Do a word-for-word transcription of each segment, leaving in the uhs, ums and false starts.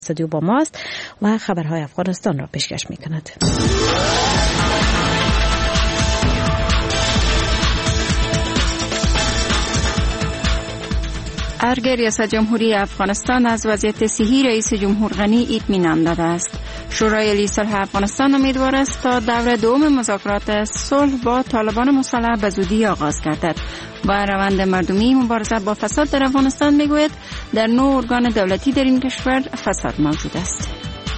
استودیو با ماست و خبرهای افغانستان را پیشکش می‌کند. ارگ ریاست جمهوری افغانستان از وضعیت صحی رئیس جمهور غنی اطمینان داده است. شورای عالی صلح افغانستان امیدوار است تا دور دوم مذاکرات صلح با طالبان مسلح به زودی آغاز گردد. و روند مردمی مبارزه با فساد در افغانستان میگوید در نو ارگان دولتی در این کشور فساد موجود است.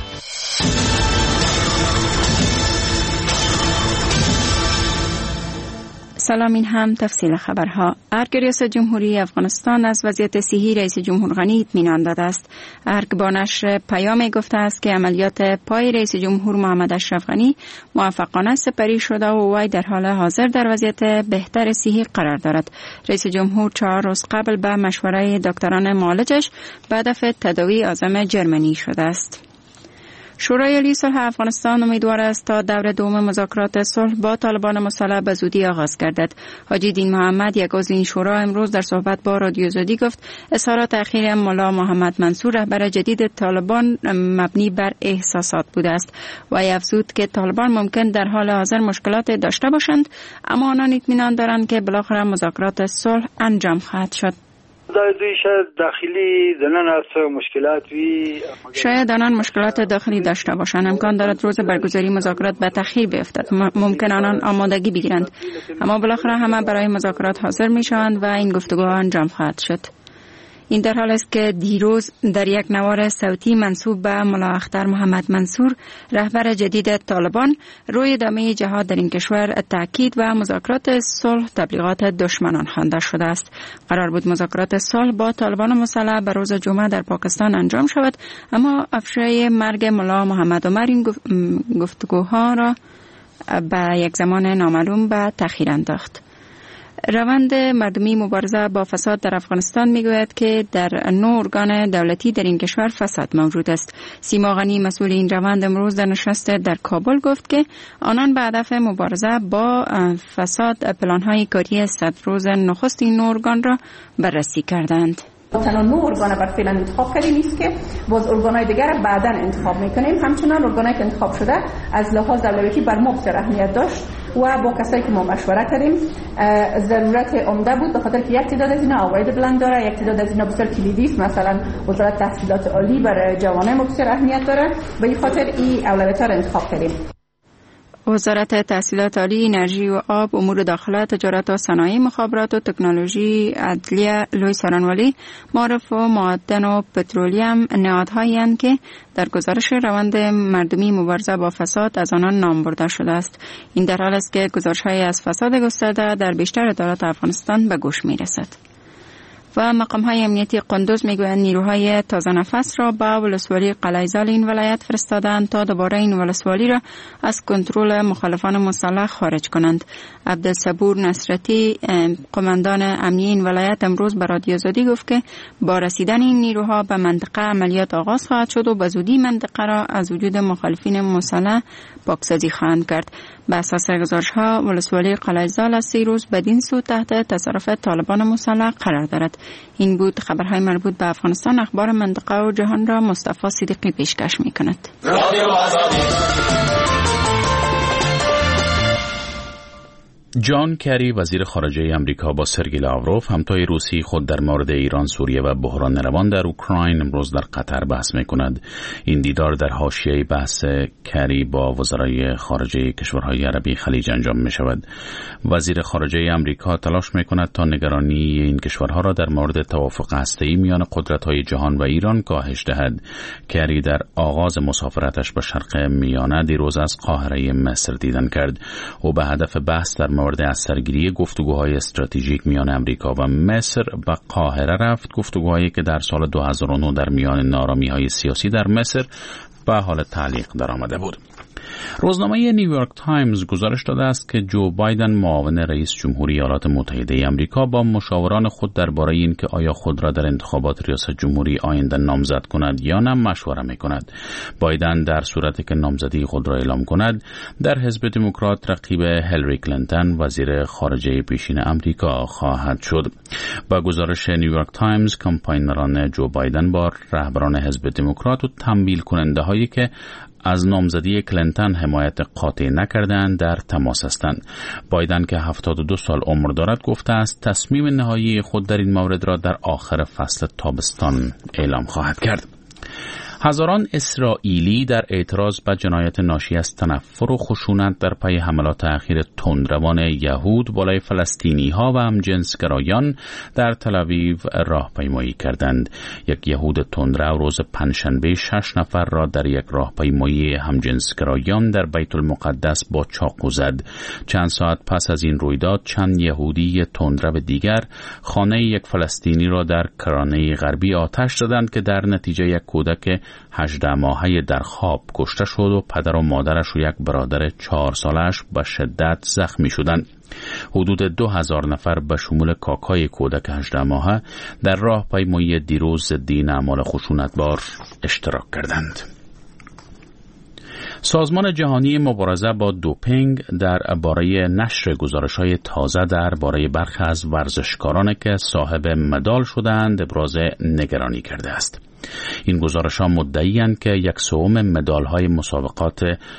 سلام، این هم تفصیل خبرها. ارگ ریاست جمهوری افغانستان از وضعیت صحی رئیس جمهور غنی اطمینان داده است. ارگ با نشر پیام گفته است که عملیات پای رئیس جمهور محمد اشرف غنی موفقانه سپری شده و وی در حال حاضر در وضعیت بهتر صحی قرار دارد. رئیس جمهور چهار روز قبل به مشوره دکتران معالجش به هدف تداوی عازم جرمنی شده است. شورای عالی صلح افغانستان امیدوار است تا دور دوم مذاکرات صلح با طالبان مسلح به زودی آغاز گردد. حاجی دین محمد، یک عضو این شورا، امروز در صحبت با رادیو آزادی گفت اظهارات اخیر ملا محمد منصور رهبر جدید طالبان مبنی بر احساسات بوده است و افزود که طالبان ممکن در حال حاضر مشکلات داشته باشند، اما آنان اطمینان دارند که بالاخره مذاکرات صلح انجام خواهد شد. شاید داخلی دنن است مشکلات وی شاید آنان مشکلات داخلی داشته باشند. امکان دارد روز برگزاری مذاکرات به تأخیر بیفتد. ممکن آنان آمادگی بگیرند، اما بالاخره همه برای مذاکرات حاضر می شوند و این گفتگوها انجام خواهد شد. این در حال است که دیروز در یک نوار صوتی منسوب به ملا اختر محمد منصور رهبر جدید طالبان روی ادامه جهاد در این کشور تاکید و مذاکرات صلح تبلیغات دشمنان خوانده شده است. قرار بود مذاکرات صلح با طالبان مسلح به روز جمعه در پاکستان انجام شود، اما افشای مرگ ملا محمد عمر این گفتگوها را به یک زمان نامعلوم به تأخیر انداخت. روند مردمی مبارزه با فساد در افغانستان میگوید که در نو ارگان دولتی در این کشور فساد موجود است. سیما غنی، مسئول این روند، امروز در نشست در کابل گفت که آنان به هدف مبارزه با فساد پلان‌های کاری صد روز نخست این نو ارگان را بررسی کردند. تنها نو ارگان بر فعلا انتخاب کردیم نیست که باز ارگان‌های دیگر را بعداً انتخاب میکنیم. همچنان ارگان‌هایی که انتخاب شده از لحاظ دولتی بر ما بسیار اهمیت داشت و با کسایی که ما مشوره کردیم ضرورت عمده بود، به خاطر که یک تعداد از اینا عواید بلند داره، یک تعداد از اینا بسیار کلیدی است. مثلا وزارت تحصیلات عالی برای جوانان ما بسیار اهمیت داره، به این خاطر این اولویت‌ها را انتخاب کردیم. وزارت تحصیلات عالی، انرژی و آب، امور داخله، تجارت و صنایع، مخابرات و تکنولوژی، عدلیه، لوی سرانوالی، معارف و معدن و پترولیم نهادهایی اند که در گزارش روند مردمی مبارزه با فساد از آنان نام برده شده است. این در حال است که گزارش‌های از فساد گسترده در بیشتر ادارات افغانستان به گوش می‌رسد. و مقام‌های امنیتی قندوز میگویند نیروهای تازه نفس را به ولسوالی قلعه‌زال این ولایت فرستادند تا دوباره این ولسوالی را از کنترل مخالفان مسلح خارج کنند. عبدالصبور نصرتی، قماندان امنیه این ولایت، امروز به رادیو آزادی گفت که با رسیدن این نیروها به منطقه عملیات آغاز خواهد شد و به زودی منطقه را از وجود مخالفین مسلح پاکسازی خواهند کرد. به اساس گزارش‌ها ولسوالی قلعه‌زال از سی روز بدین سو تحت تصرف طالبان مسلح قرار دارد. این بود خبرهای مربوط به افغانستان. اخبار منطقه و جهان را مصطفی صدیقی پیشکش می‌کند. جان کری، وزیر خارجه امریکا، با سرگئی لاوروف، همتای روسی خود در مورد ایران، سوریه و بحران روان در اوکراین امروز در قطر بحث می‌کند. این دیدار در حاشیه بحث کری با وزرای خارجه کشورهای عربی خلیج انجام می‌شود. وزیر خارجه امریکا تلاش می‌کند تا نگرانی این کشورها را در مورد توافق هسته‌ای میان قدرت‌های جهان و ایران کاهش دهد. کری در آغاز مسافرتش به شرق میانه دیروز از قاهره مصر دیدن کرد و به هدف بحث در مورد از سرگیری گفتگوهای استراتژیک میان امریکا و مصر به قاهره رفت. گفتگوهایی که در سال دو هزار و نه در میان نارامی‌های سیاسی در مصر به حال تعلیق درآمده بود. روزنامه نیویورک تایمز گزارش داده است که جو بایدن معاون رئیس جمهوری ایالات متحده آمریکا با مشاوران خود درباره اینکه آیا خود را در انتخابات ریاست جمهوری آینده نامزد کند یا نه مشوره می‌کند. بایدن در صورتی که نامزدی خود را اعلام کند در حزب دموکرات رقیب هیلاری کلینتون وزیر خارجه پیشین آمریکا خواهد شد. با گزارش نیویورک تایمز کمپاینران جو بایدن با رهبران حزب دموکرات و تمویل کننده هایی که از نامزدی کلینتون حمایت قاطع نکردند در تماس هستند. بایدن که هفتاد و دو سال عمر دارد گفته است تصمیم نهایی خود در این مورد را در آخر فصل تابستان اعلام خواهد کرد. هزاران اسرائیلی در اعتراض به جنایت ناشی از تنفر و خشونت در پی حملات اخیر تندروان یهود بالای فلسطینی‌ها و همجنسگرایان در تل آویو راهپیمایی کردند. یک یهود تندرو روز پنجشنبه شش نفر را در یک راهپیمایی همجنسگرایان در بیت المقدس با چاقو زد. چند ساعت پس از این رویداد چند یهودی تندرو دیگر خانه یک فلسطینی را در کرانه غربی آتش زدند که در نتیجه یک کودک هجده ماهه در خواب کشته شد و پدر و مادرش و یک برادر چهار سالش به شدت زخمی شدند. حدود دو هزار نفر به شمول کاکای کودک هجده ماهه در راهپیمایی دیروز ضد این اعمال خشونتبار اشتراک کردند. سازمان جهانی مبارزه با دوپینگ در باره نشر گزارش‌های تازه در باره برخی از ورزشکاران که صاحب مدال شدند ابراز نگرانی کرده است. این گزارش‌ها مدعی‌اند که یک سوم مدال‌های مسابقات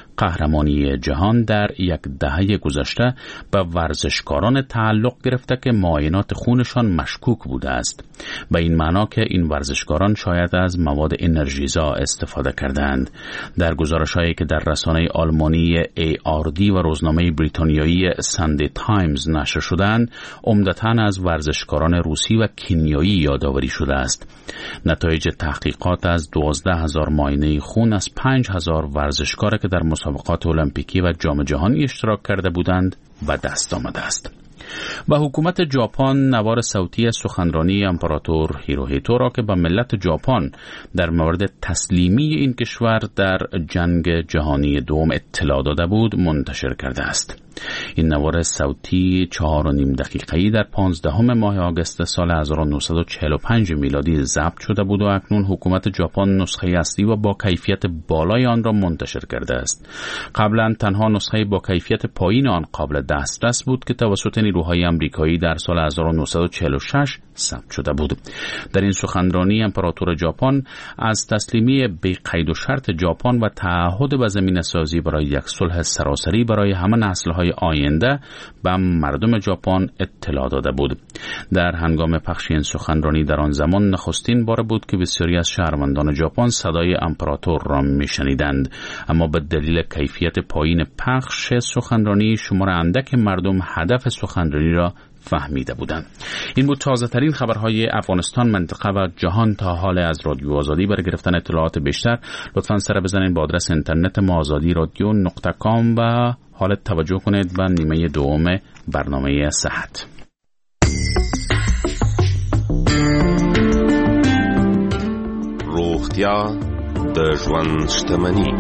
قهرمانی جهان در یک دهه گذشته به ورزشکاران تعلق گرفته که معاینات خونشان مشکوک بوده است. به این معنا که این ورزشکاران شاید از مواد انرژیزا استفاده کردند. در گزارش‌هایی که در رسانه آلمانی ای آر دی و روزنامه بریتانیایی ساندی تایمز نشر شدند، عمدتاً از ورزشکاران روسی و کنیایی یادآوری شده است. نتایج تحقیقات از دوازده هزار معاینه خون از پنج هزار ورزشکار که در مسابقات المپیکی و جام جهانی اشتراک کرده بودند و دست آمده است. و حکومت ژاپن نوار صوتی سخنرانی امپراتور هیروهیتو را که به ملت ژاپن در مورد تسلیمی این کشور در جنگ جهانی دوم اطلاع داده بود منتشر کرده است. این نوار صوتی چهار و نیم دقیقه‌ای در پانزدهم ماه آگوست سال هزار و نهصد و چهل و پنج میلادی ضبط شده بود و اکنون حکومت ژاپن نسخه اصلی و با کیفیت بالای آن را منتشر کرده است. قبلا تنها نسخه با کیفیت پایین آن قابل دسترس بود که توسط نیروهای آمریکایی در سال هزار و نهصد و چهل و شش ثبت شده بود. در این سخنرانی امپراتور ژاپن از تسلیمی بی قید و شرط ژاپن و تعهد به زمینه‌سازی برای یک صلح سراسری برای همه نسل‌های آینده به مردم ژاپن اطلاع داده بود. در هنگام پخش این سخنرانی در آن زمان نخستین بار بود که بسیاری از شهروندان ژاپن صدای امپراتور را میشنیدند، اما به دلیل کیفیت پایین پخش سخنرانی شمار اندک مردم هدف سخنرانی را فهمیده بودند. این بود تازه ترین خبرهای افغانستان، منطقه و جهان تا حال. از رادیو آزادی برای گرفتن اطلاعات بیشتر لطفاً سر بزنید به آدرس اینترنت ما آزادی رادیو نقطه کام و حال توجه کنید به نیمه دوم برنامه صحت. روغتیا د ژوند شتمني.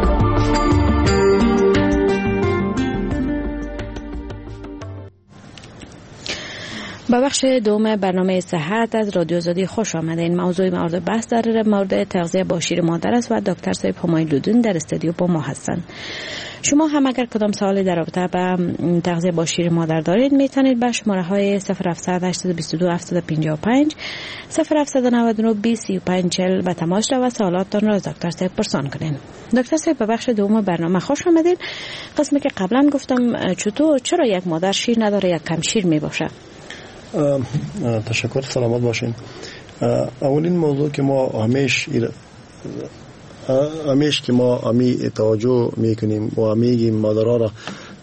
به بخش دوم برنامه صحت از رادیو آزادی خوش آمدین. موضوع مورد بحث در مورد تغذیه با شیر مادر است و دکتر صاحب همایون لودون در استودیو با ما هستند. شما هم اگر کدام سوالی در رابطه با تغذیه با شیر مادر دارید میتونید به شماره های صفر هفتصد هشتصد و بیست و دو هفتصد و پنجاه و پنج صفر هفتصد و نود و نه بیست سی و پنج چهل به تماس و سوالاتتان را از دکتر صاحب پرسان کنین. دکتر صاحب به بخش دوم برنامه خوش آمدین. قسمی که قبلا گفتم چطور چرا یک مادر شیر نداره یک کم شیر میباشه؟ تشکر، سلامت باشین. اولین موضوع که ما همیش همیش که ما امی توجه میکنیم و میگیم مادرها را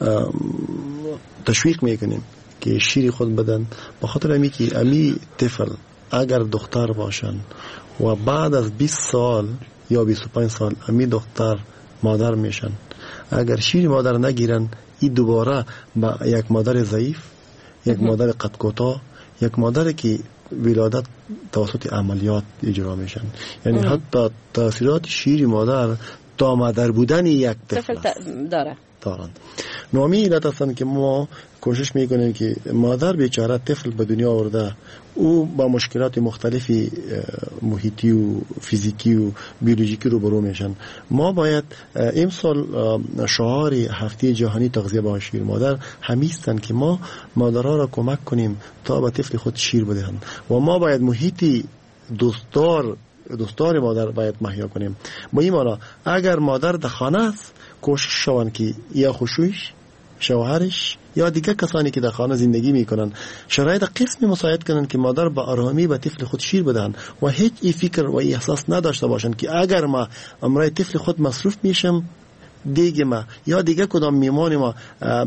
تشویق میکنیم که شیر خود بدن، به خاطر امی که امی طفل اگر دختر باشن و بعد از بیست سال یا بیست و پنج سال امی دختر مادر میشن، اگر شیر مادر نگیرن این دوباره با یک مادر ضعیف، یک مادر قد کوتاه، یک مادر که ولادت توسط عملیات اجرا میشن، یعنی حتی تاثیرات شیر مادر تا مادر بودن یک طفل داره دارند. نامی علت هستند که ما کوشش میکنیم که مادر بیچاره طفل به دنیا آورده، او با مشکلات مختلفی محیطی و فیزیکی و بیولوژیکی روبرو میشن. ما باید امسال شعار هفته جهانی تغذیه با شیر مادر همیستن که ما مادرها را کمک کنیم تا به طفل خود شیر بدهند و ما باید محیطی دوستدار دوستدار مادر باید مهیا کنیم. با این معنی اگر مادر در خانه است کوشش شوند که یا خوشویش، شوهرش یا دیگه کسانی که در خانه زندگی میکنن شرایط قسمی مساعد کنن که مادر با آرامی به طفل خود شیر بدن و هیچ ای فکر و ای احساس نداشته باشن که اگر ما امرای طفل خود مصروف میشم دیگه ما یا دیگه کدام میمان ما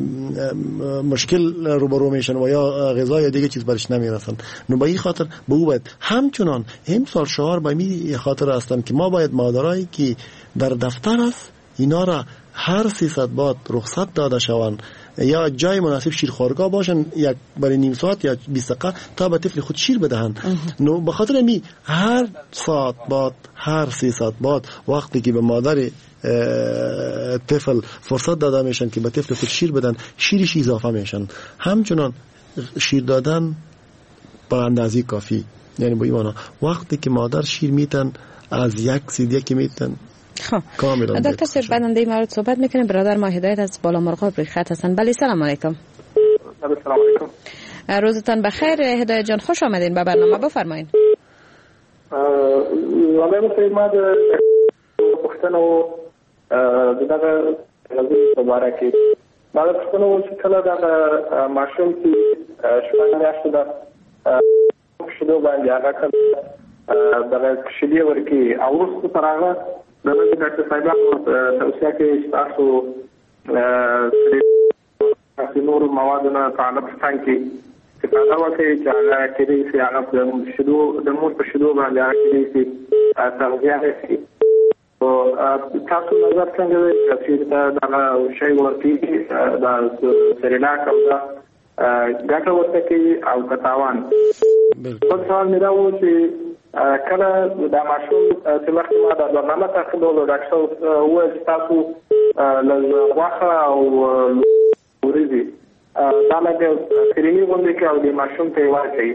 مشکل روبرو میشن و یا غذا یا دیگه چیز برش نمیرسن. نو با این خاطر به او باید همچنان امسال شعار به می خاطر هستن که ما باید مادرایی که در دفتر است اینا را هر سیصد باد رخصت داده شوند یا جای مناسب شیرخوارگاه باشن یک برای نیم ساعت یا بیست دقیقه تا به طفل خود شیر بدهند. نو به خاطر می هر ساعت باد هر سیصد باد وقتی که به مادر طفل فرصت داده میشن که به طفل خود شیر بدن شیرش اضافه میشن. همچنان شیر دادن به اندازه کافی، یعنی با این معنی وقتی که مادر شیر میتن از یک سیدیه که میتن. خب دکتر صاحب بعد این مورد صحبت میکنیم. برادر ما هدایت از بالا مرغاب روی خط هستن. بله سلام علیکم. سلام علیکم. روزتان بخیر هدایت جان، خوش آمدین به برنامه، بفرمایید. والله مثل ما د پښتنو دغه غوښتنه مبارکي ما د پښتنو چې کله دغه ماشوم چې شپږ میاشتې د شیدو باندې هغه کله دغه شیدې ورکي او وروسته تر هغه دغه د ډاکټر صاحبانو توصیه کوي چې تاسو د نورو موادو نه تعلق څنګه چې دا وکړي چې هغه کېدای شي هغه د شیدو د مور په شیدو باندې هغه کېدای شي تغذیه شي. او تاسو نظر څنګه دی چې دا دغه شی ورته د سریلاک او دا ګټه ورته کوي او کتاوان. په ځان مې دا و چې کله دا ماشوم چې مخکې ما د برنامه تعقیبولو ډاکټر وویل چې تاسو له غوښه او وریځې دا لږ کرمي غوندې کړئ او د ماشوم ته یې ورکړئ.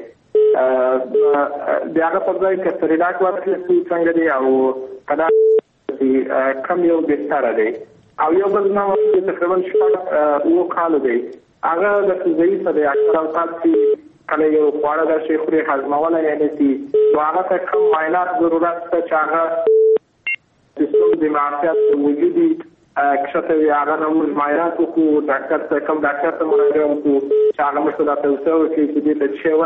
د هغه پر ځای که سریلاک ورکړئ څنګه دی او که دا کم یو بهتره دی. او یو بل نوع چې تقریبا شپږ اووه کاله دی هغه د غذایي څه دی اکثر اوقات چې کله یو خواړه داسې خوري هضمولی یې نه شي نو هغه ته کم معاینات ضرورت شته چې هغه سیستم د معافیت وجودي کښته وي هغه نه موږ معاینات وکړو ډاکټر ته کم ډاکټر ته مراجعه وکړو چې هغه موږ ته دا توصیه وکړي چې دې ته څه شی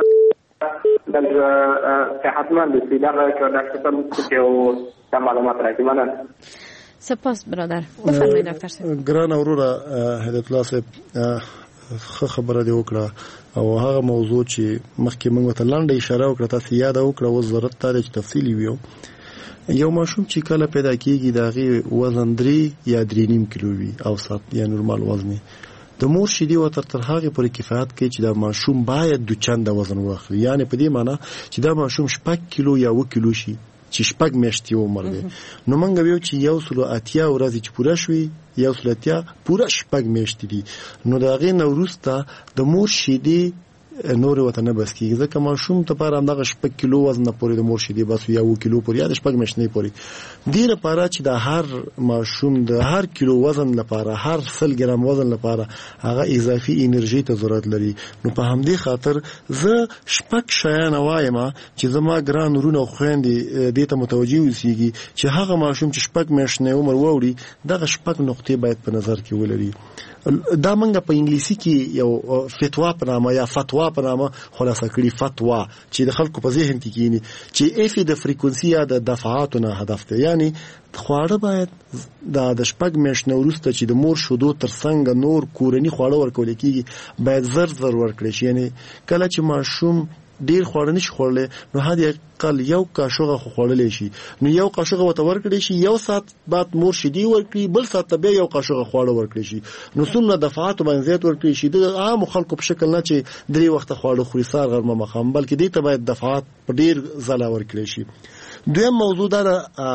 ورکړي صحتمند شي دغه ډاکټر ته موږ او دا معلومات راکړي. مننه. سپاس برادر. بفرمایئ ډاکټر صاحب. ګران وروره هدایت الله صاحب خه خبره دی وکړه او هغه موضوع چې مخکې موږ ته لاندې اشاره وکړه تاسو یاد وکړه او ضرورت ته چې تفصیلی ویو. یو ماشوم چې کله پیدا کیږي داغه وزن درې یا درې نیم کیلو وي او سات یا نورمال وزن د مور شیدې و تر تر هغه پورې کفایت کوي چې دا ماشوم باید د چنده وزن واخلي. یعنی په دې معنی چې دا ماشوم شپږ کیلو یا اووه کیلو شي چې شپږ میاشتې عمر دی. نو موږ ویو چې یو سلو اتیا ورځې چې پوره شوي یو سلو اتیا پوره شپږ میاشتې دي. نو د هغې نه وروسته د مور شیدې نور وته نه بس کیږي ځکه ماشوم ته پر همدغه شپږ کیلو وزن پورې د مور شیدې بس یا اووه کیلو پورې یا د شپږ میاشتې پورې دې لپاره چې د هر ماشوم د هر کیلو وزن لپاره هر سل ګرام وزن لپاره هغه اضافي انرژي ته ضرورت لري. نو په همدې خاطر زه شپږ شیان وایم چې زما ګران ورونه او خويندې دې ته متوجي اوسېږي چې هغه ماشوم چې شپږ میاشتې عمر ووري دغه شپږ نقطې باید په نظر کې ولري. دا منګه په انګلیسي کې یو فتوا په نامه یا فتوا په نامه خلاصه کړي فتوا چې د خلکو په ذهن کې کینی چې اف د فریکونسي یا د دفعاتو نه هدف ته یعنی خواړه باید د شپږ میاشتې وروسته چې د مور شودو ترڅنګ نور کورنی خواړه ورکول کیږي باید زر زر ورکړي شي. یعنی کله چې ماشوم ډیر خواړه نشي خوړلې نو هدي قل یو قاشوغه خوړلې شي نو یو قاشوغه وته ورکړي شي یو سات بعد مور شیدې ورکړي بل سات به یو قاشوغه خواړه ورکړي شي نو څومره دفعات باندې زیات ورکړي شي د عام خلکو په شکل نه چې درې وخت خواړه خوري سار غرمه مخام بلکې دې ته باید دفعات په ډیر ځله ورکړي شي. دویم موضوع دا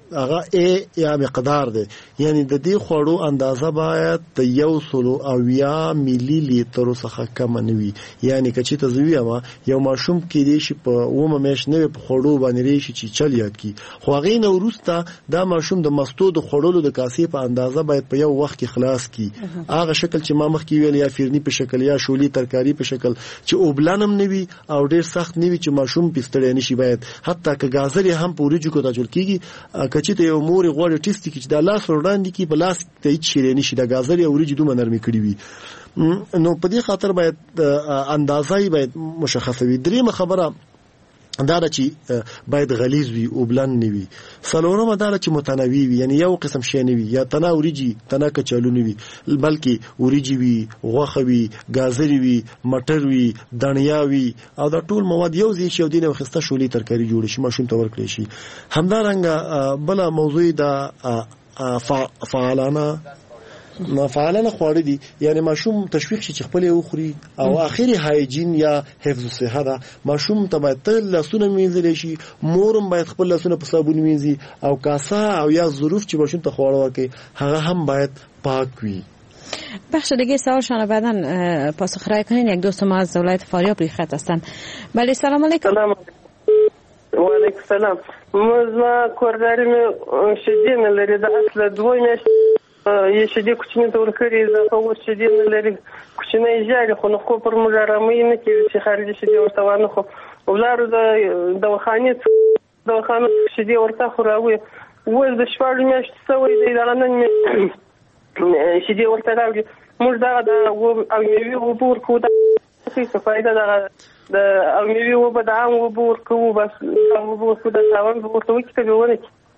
هغه ا یا مقدار دی، یعنی د دې خوړو اندازه باید د یو سلو او یا ملي لیتر څخه کم نه وي. یعنی کچې ته زوی ما یو ماشوم کې دی چې په ومه مېش نه په خوړو باندې ریشي چې چل یاد کی، خو هغه نه ورسته دا ماشوم د مستو د خوړلو د کاسې په اندازه باید په یو وخت کې خلاص کی. هغه شکل چې ما مخکې ویل یا فرني په شکل یا شولي ترکاری په شکل چې اوبلانم نه وي او ډیر سخت نه وي چې ماشوم پستړی نشي. باید حتی که گازرې هم په وریجو کې تاجل کیږي، کچې ته یو مور غوړ ټیسټ کی چې د لاس وړاندې کی په لاس ته هیڅ شي نشي، د گازرې او وریجو دومره نرمي کړی وي. نو په دې خاطر باید اندازه باید مشخصه وي. درېمه خبره دا چې باید غلیظ وي او بلند نه وي. څلورمه دا چې متنوع وي، یعنی یو قسم شی نه وي، یا تنا وریجی تنا کچالو نه وي، بلکې وریجی وي، غوښه وي، گازرې وي، مټر وي، دڼیا وي، او دا ټول مواد یو ځای شي او دینه وخسته شولي ترکاری جوړ شي ماشوم ته ورکړي شي. همدارنګه بل موضوع دا فعالانه فعالانه خواړه دي، یعنی ماشوم تشویق شي چې خپل یو خوري، او اخیری هایجین یا حفظ الصحه دا ماشوم ته باید تل لاسونه مینځل شي، مورم باید خپل لاسونه په صابون مینځي، او کاسه او یا ظروف چې ماشوم ته خواړه ورکړي هغه هم باید پاک وي. بخش دیگه سوالشان بعداً پاسخ رای کنین. یک دوست ما از ولایت فاریاب روی خط هستن. بله سلام علیکم. سلام و علیکم السلام. ما کورداری شدی نلری د اصل دوی میاشت یه شدی کوچنی تور کړی زه خو شدی نلری کوچنی جاري خو نو خو پر موږ رامي نه کې چې خارجي شدی ورته وانه خو ولارو د دواخانه دواخانه شدی ورته خو راوي ول د شپږ میاشت سوې دی دا نن شدی ورته راوي موږ دا او یو وبور کو دا څه فائدہ ده د او یو وب دا او وبور کو بس او وبور کو دا ځوان ورته وکړي ونه.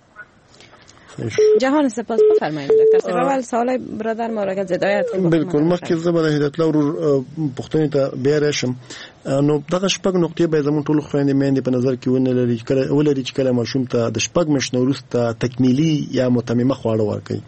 جهان سپاس. بفرمایید دکتر صاحب. اول سوال برادر ما را که هدایت بالکل مخکې زه به هدایت لور پښتنې ته بیا راشم. نو دغه شپږ نقطې به زموږ ټول خويندې مېندې په نظر کې ونه لري کله ولري چې کله ماشوم ته د شپږ میاشتې وروسته تکمیلي یا متممه خواړه ورکړي.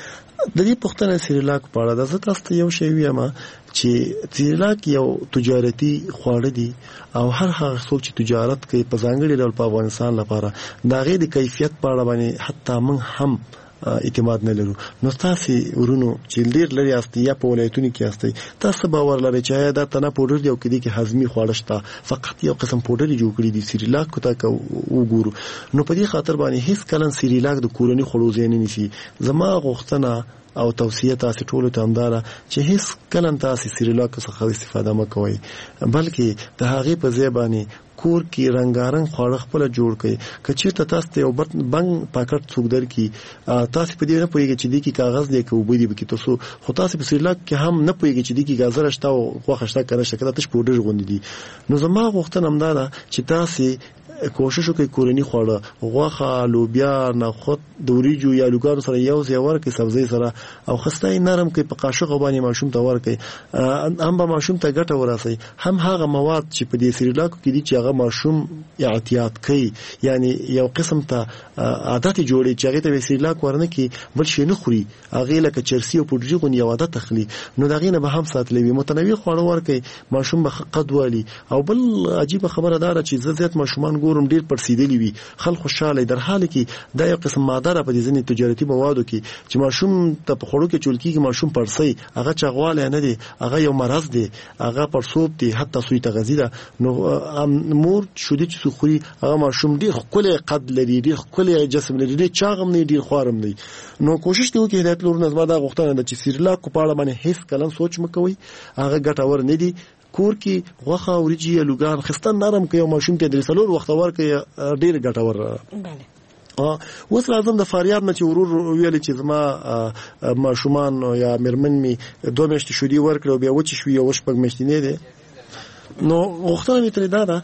د دې پښتنه سریلاک په اړه د زه تاسو ته یو شی وایم چې سریلاک یو تجارتي خواړه دي او هر هغه څوک چې تجارت کوي په ځانګړي ډول په افغانستان لپاره دا غي د کیفیت په اړه باندې حتی موږ هم اعتماد نه لرو. نو تاسو ورونو چې ډیر لري استي یا په ولایتونو کې استي تاسو باور لرئ چې دا تنه پودر دی او کدي کې هضمي خواړه شته، فقط یو قسم پودر جوړ کړی دی سریلاک کو تا وګورو. نو په دې خاطر باندې هیڅ کلن سریلاک د کورونی خړو ځای نه نسی. زما غوښتنه او توصیه تاسو ټول ته همدارا چې هیڅ کلن تاسو سریلاک څخه استفاده مکوئ، بلکې د هغه په ځای باندې کور کې رنگارنګ خواړه خپل جوړ کړئ. کچې ته تاسو ته یو بنګ پاکټ څوک درکې تاسو په دې نه پوهیږئ چې دې کې کاغذ دی کې وبدي به کې تاسو خو تاسو په سریلاک کې هم نه پوهیږئ چې دې کې گازر شته او خوښ شته کنه شکل تاسو پودر غوندي دي. نو زما غوښتنه همدارا چې تاسو کوشش وکړئ کورنی خواړه غوښه، لوبیا، نخود، د وریجو یا لوګانو سره یو ځای ورکړئ سبزی سره او خسته نرم کړئ په قاشق باندې ماشوم ته ورکړئ. هم به ماشوم ته ګټه ورسي، هم هغه مواد چې په دې سریلاکو کې دي چې هغه ماشوم اعتیاد کوي، یعنی یو قسم ته عادت جوړي چې هغه ته سریلاک ورنه کې بل شي نه خوري، هغه لکه چرسي او پوډري غو یو عادت تخلي. نو دغه نه به هم ساتلوي متنوع خواړه ورکړئ ماشوم به قد والی. او بل عجیب خبره ده چې زیات ماشومان ګورم ډیر پرسیدلی وي، خلک خوشاله در حال کې دا یو قسم ماده په دې ځینې تجارتي موادو کې چې ماشوم ته په خوړو کې چولکي کې ماشوم پرسي هغه چغواله نه دي، هغه یو مرض دی، هغه پرسوب دی، حتی سوی تغذیه ده. نو مور شودي چې خوري هغه ماشوم ډیر خپل قد لري، ډیر خپل جسم لري، ډیر چاغم نه ډیر خوارم نه. نو کوشش دی وکړئ هدایت لور نظم دا غوښتنه ده چې سریلاک په اړه باندې هیڅ کلن سوچ مکوئ، هغه ګټور نه دی. کور کې غوښه او ریجی لوګان خستان نرم کوي او ماشوم ته درې څلور وخت ورکړي ډیر ګټور. بله اوس لازم د فاریاب نه چې ورور ویل چې زما ماشومان یا مرمن می دوه میاشتې شودي ورکړو بیا وچ شو یو شپږ میاشتې نه دي. نو غوښتنه می تر دا ده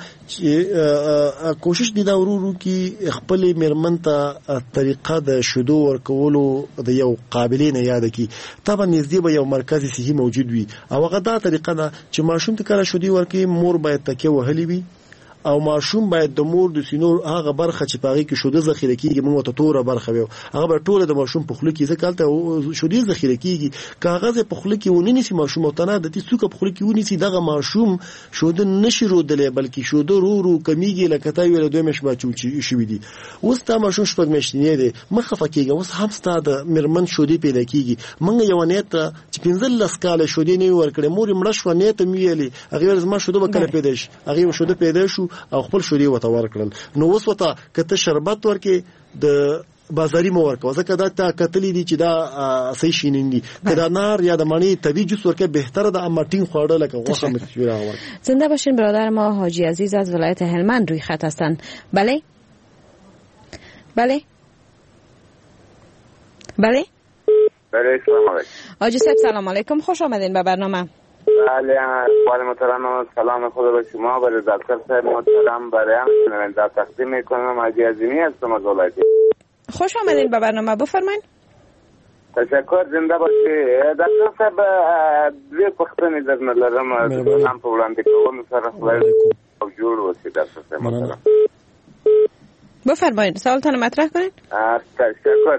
چې کوشش دي دا ورورو کې خپل مرمن ته طریقه د شودو ورکولو د یو قابلین یاد کی طبعا نږدې به یو مرکزی صحي موجود وي او هغه دا طریقه ده چې ماشوم ته کله شودي ورکي مور باید تکي وهلي وي او ماشوم باید د مور د سینو هغه برخه چې پاغي کې شوده ذخیره کیږي موږ ته توره برخه وي هغه به ټوله د ماشوم په خله کې ځکه شوده ذخیره کیږي کاغذ په خله کې ونی نسی ماشوم او تنه د دې څوک په خله کې ونی سي دغه ماشوم شوده نشي رودلې بلکې شوده رو رو کمیږي لکه تا ویل دوه مش بچو شي دي اوس تا ماشوم شپږ مشنې دي مخه کېږي اوس هم ستاده مرمن شودي پیدا کیږي منګ یو نیت چې پنځل لسکاله شودي نه ورکړې مور مړ شو نیت میلي هغه زما شوده وکړه پیدا شي هغه شوده پیدا شو او خپل شودي وته ورکړل نو اوس وته کته شربت ورکې د بازاري مو ورکو ځکه دا تا کتلې دي چې دا صحیح شینین دي کدا نار یا د مانی طبيعي جوس ورکه بهتره د اماټین خوړل لکه غوښه مشوره ور زنده باشین برادر ما حاجی عزیز از ولایت هلمند روی خط هستند. بله بله بله بله سلام علیکم حاجی صاحب سلام علیکم خوش آمدین به برنامه. بله خانم محترم سلام خدا به شما برای دکتر صاحب محترم برای همیننده تقدیم میکنم. حاجی عظیمی هستم از ولایت. خوش آمدین به برنامه بفرمایید. تشکر زنده باشی دکتر صاحب دوی پختنی در نلرم هم په وړاندې کوم سره خدای او جوړ وسی دکتر صاحب محترم. بفرمایید سوالتون مطرح کنید. تشکر.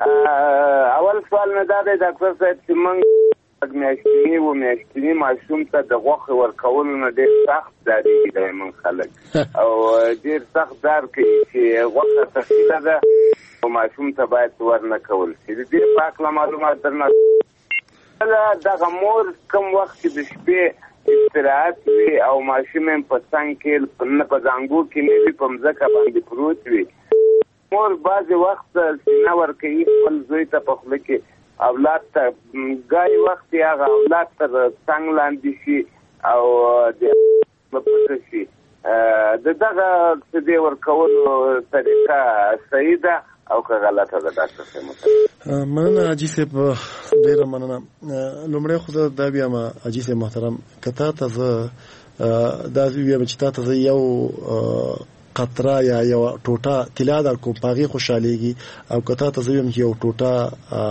اول سوال مې دا دی دکتر صاحب چې موږ میاشتنی و میاشتنی ماشوم ته د غوښې ورکول نه ډېر سخت داري دی موږ خلک او ډېر سخت دار کوي چې غوښه تخیله ده او ماشوم ته باید ورنه کول شي. د دې په هکله معلومات درنه دغه مور کوم وخت چې د شپې استراحت وي او ماشوم یې په څنګ کې نه په زانګو کې نه وي په مځکه باندې پروت وي مور بعضې وخت سینه ورکوي خپل زوی ته په خوله کې اولاد ته ګای وخت یې هغه اولاد تر څنګ لاندې شي او د پټه شي د دغه څه دی ورکولو طریقه صحیح ده او که غلطه ده ډاکټر صاحب. مننه حاجي صاحب ډېره مننه. لومړی خو زه دا بیا ما حاجي صاحب محترم که تا ته زه دا ویم چې تا ته زه یو قطره یا یو ټوټه طلا در کوم پاغي خوشاليږي او کته ته زویم یو ټوټه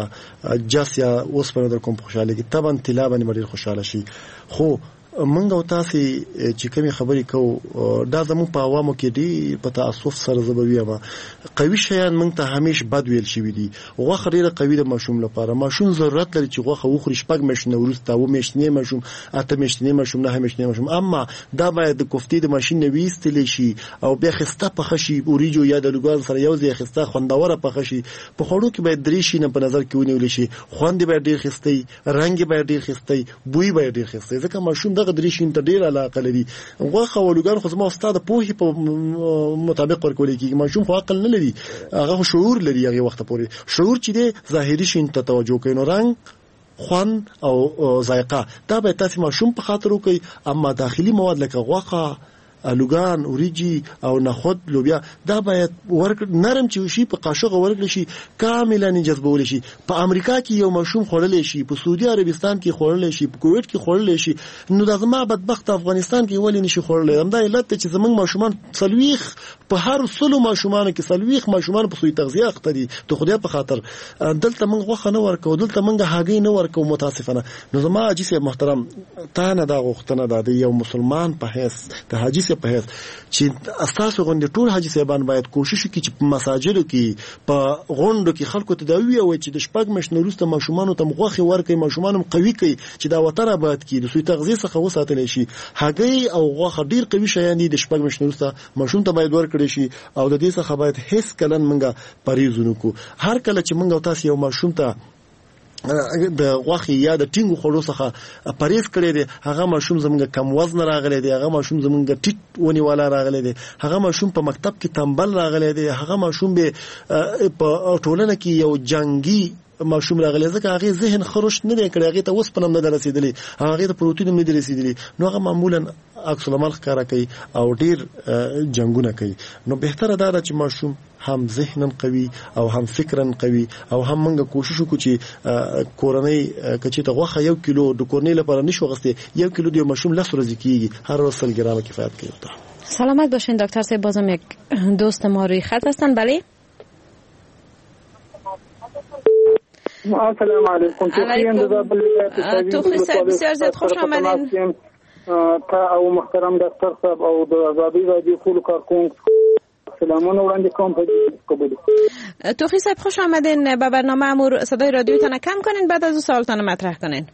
جاس یا اوسپنه در کوم خوشاليږي طبعا طلا باندې ډېر خوشاله شي خو منګ او تاسو چې کومي خبرې کو دا زمو په عوامو کې دی په تاسف سره زبوي ما قوي شیان منګ ته همیش بد ویل شي دي غوخه ډیره قوي د ماشوم لپاره ماشوم ضرورت لري چې غوخه وخوري شپږ مشنه ورسته و مشنه ماشوم اته مشنه ماشوم نه مشنه ماشوم اما دا باید د کوفتي د ماشين نه ویستل شي او بیا خسته په خشي اوریجو یا د لګال سره یو ځای خسته خوندوره په خشي په خوړو کې باید درې شي نه په نظر کې ونیول شي خوند باید ډیر خستي رنگ باید ډیر خستي بوی باید ډیر خستي ځکه ماشوم دغه درې شي ته ډیر علاقه لري غوخه ولګان خو زما استاد په هی په مطابق ورکول کیږي ماشوم خو عقل نه لري هغه شعور لري هغه وخت پورې شعور چې دی ظاهري شي ته توجه کوي نو رنگ خوان او ذائقه دا به تاسو ماشوم په خاطر وکي اما داخلي مواد لکه غوخه الوګان اوریجی او نخود لوبیا دا باید ورک نرم چې شي په قاشق ورکل شي کاملا جذبول شي په امریکا کې یو مشروم خورل شي په سعودي عربستان کې خورل شي په کویت کې خورل شي نو د زما بدبخت افغانستان کې ولې نشي خورل همدا علت چې زمنګ ماشومان سلويخ په هر سلو ماشومان کې سلويخ ماشومان په سوی تغذیه اختري ته خدای په خاطر دلته موږ غوخه نه ورکو دلته موږ هاګي نه ورکو متاسفانه نو زما حاجی صاحب محترم تا نه دا غوښتنه ده یو مسلمان په هیڅ ته حاجی په هیڅ چې اساسو غونډه ټول حاجی صاحبان باید کوشش وکړي چې په مساجدو کې په غونډو کې خلکو ته دا ویوي چې د شپږ مشنه وروسته ماشومان ته مغوخي ورکړي ماشومان قوي کړي چې دا وطن آباد کړي د سوی تغذیه څخه وساتل شي هګي او غوخه ډیر قوي شیان دي د شپږ مشنه وروسته ماشوم ته باید ورکړي شي او د دې څخه باید هیڅ کلن منګه پریزونو کو هر کله چې منګه تاسو یو ماشوم ته د غوخي یا د ټینګو خړو څخه پریز کړی دی هغه ماشوم زمونږ کم وزن راغلی دی هغه ماشوم زمونږ ټیټ ونی والا راغلی دی هغه ماشوم په مکتب کې تنبل راغلی دی هغه ماشوم به په ټولنه کې یو جنگي ماشوم راغلی ځکه هغه ذهن خروش نه دی کړی هغه ته اوس پنم نه رسیدلی هغه ته پروتین نه دی رسیدلی نو هغه معمولا عکس العمل ښکارا کوي او ډیر جنگونه کوي نو بهتره ده چې ماشوم هم ذهنن قوي او هم فکرن قوي او هم موږ کوشش وکړو چې کورنۍ کچې ته غوخه یو کیلو د کورنۍ لپاره نشو غسته یو کیلو د ماشوم لس ورځې کیږي هر ورځ سل ګرام کفایت کوي. سلامت باشین دکتر صاحب بازم یک دوست ما روی خط هستن. بله السلام علیکم. تو خوش بسیار زیاد خوش آمدین. تا او محترم دکتر صاحب او د آزادی رادیو ټول کارکونکو سلامونه وړاندې کوم په قبول. توخی صاحب خوش آمدین به برنامه امور. صدای رادیوتان کم کنین بعد از سوالتان مطرح کنین.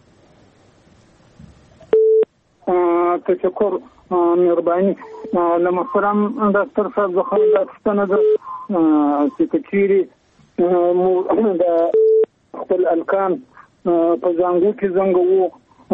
تشکر مهربانی. له محترم دکتر صاحب زه خو دا پوښتنه ده چې کچېرې د خپل الکان په زنګو کې زنګوو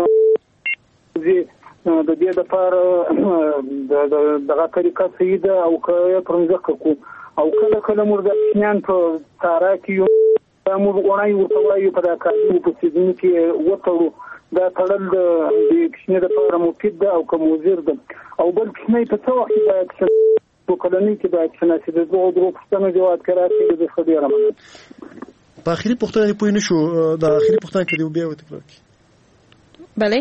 د دې دپاره دغه طریقه صحیح ده او که یې پر مځکه کړو او کله کله موږ د ماشومان په ساره کې یو موږ غوڼۍ ورته وایو په دا کالي په سیزن کې وتړو. دا تړل د کوچني دپاره مفید ده او که مضر ده او بل کوچنی په څه وخت کې باید په کلنۍ کې باید شناسي د دغو درو پوښتنو جواب کړی زه ښه ډېره مننه. په آخري پوښتنه دې پوه نه شو. د آخري پوښتنه کې دې بیا وتکرار کړي. بله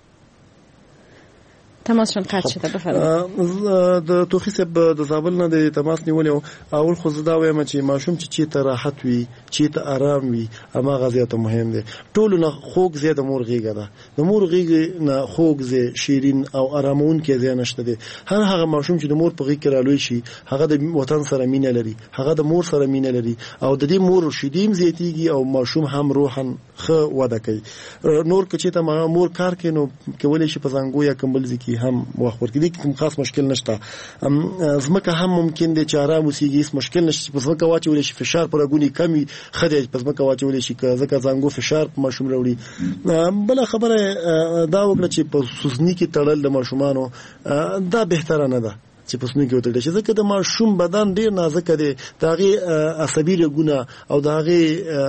تماسشون قطع شده. بفرمایید. د توخی صاحب د زابل نه د تماس نیولې اول خو زه دا وایم چې ماشوم چې چیرته راحت وي چیرته آرام وي هماغه زیاته مهم دی. ټولو نه خوږ ځای د مور غېږه ده. د مور غېږې نه خوږ ځای شیرین او آرامونکی ځای نشته دی. هر هغه ماشوم چې د مور په غېږ کې رالوی شي هغه د وطن سره مینه لري، هغه د مور سره مینه لري او د دې مور شیدې هم زیاتېږي او ماشوم هم روحاً ښه وده کوي. نور که چېرته مور کار کوي نو کولی شي په زنګو یا کمبل ځای کې هم وخت ورکړي. دې کوم خاص مشکل نشته. ځمکه هم ممکن دی چې آرام اوسېږي، هېڅ مشکل نشته. په ځمکه واچولی شي فشار په رګونې کم وي ښه دی په ځمکه واچولی شي که ځکه زنګو فشار په ماشوم راوړي. بله خبره دا وکړه چې په سوزني کې تړل د ماشومانو دا بهتره نه ده چې په سوزني کې وتړل شي ځکه د ماشوم بدن ډېر نازکه دی. د هغې عصبي رګونه او د هغې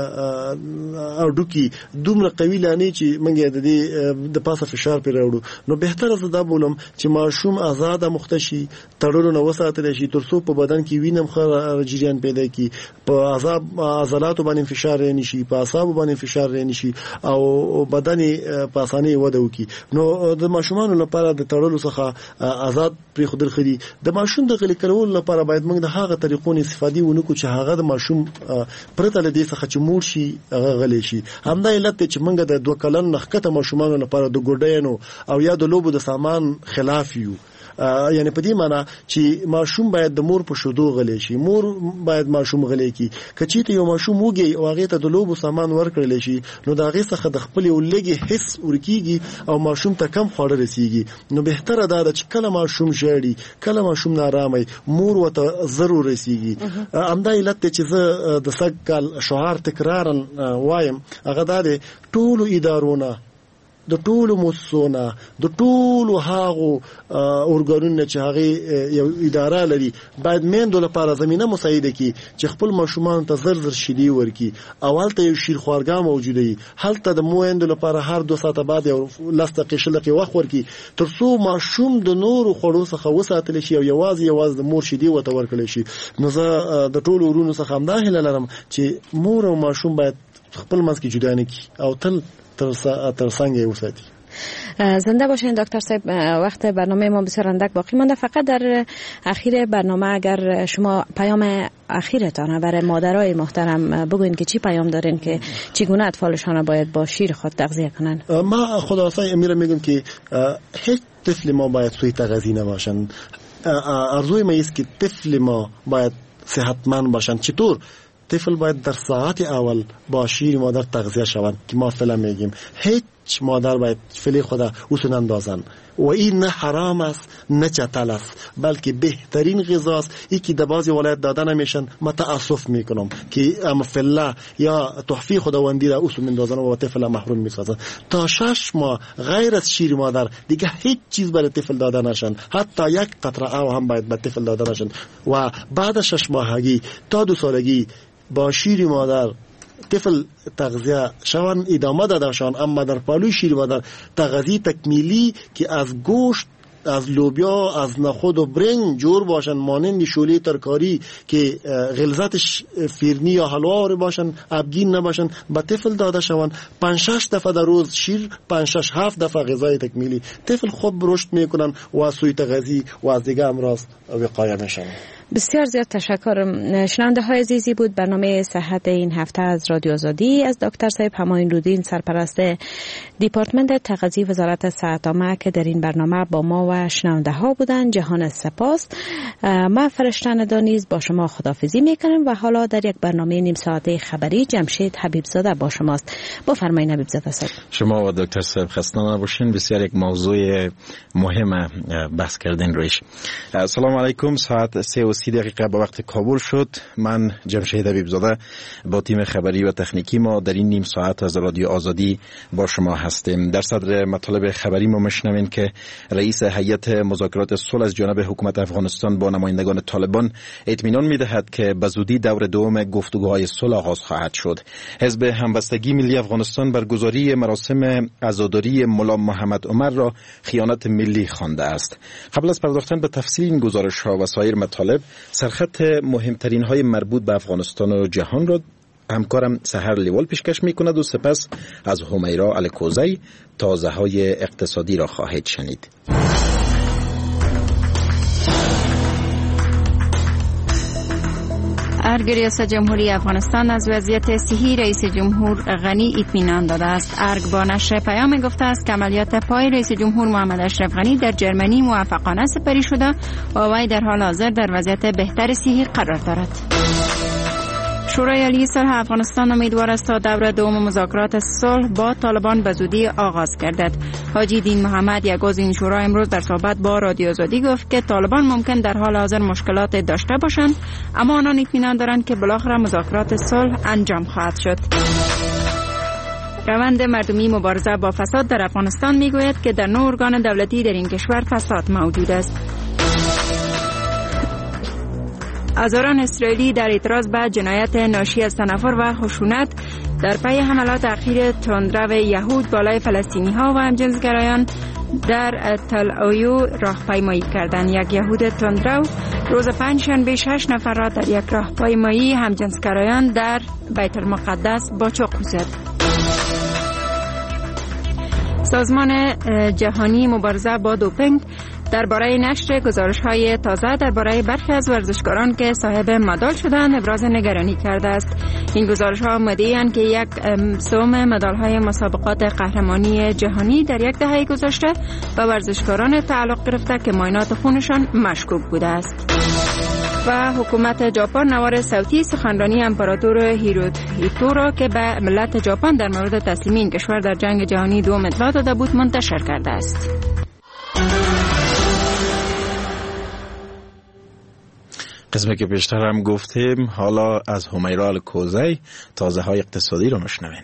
هډوکي دومره قوي لانې چې موږ یې د دې د پاسه فشار پرې راوړو. نو بهتره زه دا بولم چې ماشوم آزاده مخته شي، تړلو نه وساتلی شي تر څو په بدن کې وینه هم ښه جریان پیدا کړي، په عضلاتو باندې فشار رانه شي، په اعصابو باندې فشار رانه شي او بدن یې په اسانۍ وده وکړي. نو د ماشومانو لپاره د تړلو څخه آزاد پرېښودل ښه دي. د ماشوم د غلي کولو لپاره باید موږ د هغه طریقو نه استفادې ونه کړو چې هغه د ماشوم پرته له دې څخه چې موړ شي هغه غلی شي. همدا علت دی چې موږ د دوه کلن نه ښکته ماشومانو لپاره د ګوډیانو او یا د لوبو د سامان خلاف یو. یعنی په دې معنی چې ماشوم باید د مور په شودو غلی شي، مور باید ماشوم غلی کړي. که چېرته یو ماشوم وږی او هغې ته د لوبو سامان ورکړلی شي نو د هغې څخه د خپل یو لږې حس ورکېږي او ماشوم ته کم خواړه رسېږي. نو بهتره دا ده چې کله ماشوم ژاړي، کله ماشوم نارامه مور ورته زر ورسېږي. همدا علت دی چې زه د سږ کال شعار تکرارا وایم، هغه دا دی ټولو ادارونه د ټولو مؤسسونه د ټولو هغو ارګانونو چې هغې یو اداره لري باید میندو لپاره زمینه مساعده کړي چې خپل ماشومانو ته زر زر شیدې ورکړي او هلته یو شیرخوارګاه موجوده وي، هلته د میندو لپاره هر دو ساعته بعد یو لس دقیقې شل دقیقې وخت ورکړي تر څو ماشوم د نورو خوړو څخه وساتلی شي او یوازې یوازې د مور شیدې ورته ورکړلی شي. نو زه د ټولو ورونو څخه همدا هیله لرم چې مور او ماشوم باید خپل منځ کې جدا نه کړي او تل تر څنګ یې وساتي. زنده باشین دکتر صاحب. وقت برنامه ما بسیار اندک باقی مانده. فقط در اخیر برنامه اگر شما پیام اخیرتان برای مادرای محترم بگوین که چی پیام دارین که چگونه اطفالشان باید با شیر خود تغذیه کنن. ما خلاصه امیره میگم که هیچ طفل ما باید سوی تغذیه نباشن. ارزوی ما است که طفل ما باید صحتمند باشن. چطور؟ طفل باید در ساعت اول با شیر مادر تغذیه شوند که ما فعلا میگیم هیچ مادر باید فعلی خدا اوسون اندازن و این نه حرام است نه چتل است بلکه بهترین غذاست. ای که در بعضی ولایت داده نمیشن ما تأسف میکنم که اما فعلا یا تحفی خداوندی را اوسون اندازن و طفل محروم میسازن. تا شش ماه غیر از شیر مادر دیگه هیچ چیز برای طفل داده نشن، حتی یک قطره آب هم باید به طفل داده نشن و بعد شش ماهگی تا دو سالگی با شیر مادر طفل تغذیه شوند ادامه داده شوند. اما در پالوی شیر مادر تغذیه تکمیلی که از گوشت، از لوبیا، از نخود و برنج جور باشن مانند شوله ترکاری که غلظتش فیرنی یا حلوا باشن، ابگین نباشن به طفل داده شوند. پنج شش دفعه در روز شیر، پنج شش هفت دفعه غذای تکمیلی. طفل خوب رشد میکنن و از سوی تغذیه و از دیگه امراض وقایه میشن. بسیار زیاد تشکر. شنونده های عزیزی بود برنامه صحت این هفته از رادیو آزادی از دکتر صاحب همایون لودین، سرپرست دیپارتمنت تغذیه وزارت صحت عامه که در این برنامه با ما و شنونده ها بودن. جهان سپاس. ما فرشتن دانیز با شما خداحافظی میکنم و حالا در یک برنامه نیم ساعته خبری جمشید حبیب زاده با شماست. بفرمایید حبیب زاده صاحب. شما و دکتر صاحب خسته نباشین. بسیار یک موضوع مهم بحث کردین رویش. سلام علیکم. ساعت سه و سی دقیقه به وقت کابل شد. من جمشید حبیب زاده با تیم خبری و تکنیکی ما در این نیم ساعت از رادیو آزادی با شما هستیم. در صدر مطالب خبری ما میشنویم که رئیس هیئت مذاکرات صلح از جانب حکومت افغانستان با نمایندگان طالبان اطمینان می‌دهد که به زودی دور دوم گفتگوهای صلح آغاز خواهد شد. حزب همبستگی ملی افغانستان برگزاری مراسم عزاداری ملا محمد عمر را خیانت ملی خوانده است. قبل از پرداختن به تفصیل این گزارش‌ها و سایر مطالب، سرخط مهمترین های مربوط به افغانستان و جهان را همکارم سحر لیوال پیشکش می کند و سپس از همیرا الکوزی تازه های اقتصادی را خواهید شنید. ارگ ریاست جمهوری افغانستان از وضعیت صحی رئیس جمهور غنی اطمینان داده است. ارگ با نشر پیام گفته است که عملیات پای رئیس جمهور محمد اشرف غنی در جرمنی موفقانه سپری شده و وی در حال حاضر در وضعیت بهتر صحی قرار دارد. شورای عالی صلح افغانستان امیدوار است تا دور دوم مذاکرات صلح با طالبان به زودی آغاز گردد. حاجی دین محمد، یک عضو این شورا، امروز در صحبت با رادیو آزادی گفت که طالبان ممکن در حال حاضر مشکلات داشته باشند، اما آنان اطمینان دارند که بالاخره مذاکرات صلح انجام خواهد شد. روند مردمی مبارزه با فساد در افغانستان میگوید که در نوع ارگان دولتی در این کشور فساد موجود است. هزاران اسرائیلی در اعتراض به جنایت ناشی از تنفر و خشونت در پی حملات اخیر تندرو یهود بالای فلسطینی ها و همجنسگرایان در تل اویو راهپیمایی کردند. یک یهود تندرو روز پنجشنبه شش نفر را در یک راهپیمایی همجنسگرایان در بیت المقدس با چاقو زد. سازمان جهانی مبارزه با دوپینگ درباره نشر گزارش‌های تازه درباره برخی از ورزشکاران که صاحب مدال شدند ابراز نگرانی کرده است. این گزارش‌ها مدعی‌اند که یک سوم مدال‌های مسابقات قهرمانی جهانی در یک دهه گذشته به ورزشکاران تعلق گرفته که معاینات خونشان مشکوک بوده است. و حکومت ژاپن نوار صوتی سخنرانی امپراتور هیروهیتو را که به ملت ژاپن در مورد تسلیمی این کشور در جنگ جهانی دوم اطلاع داده بود منتشر کرده است. قسمی که پیشتر هم گفتیم، حالا از همیرا الکوزی تازه های اقتصادی رو مشنوین.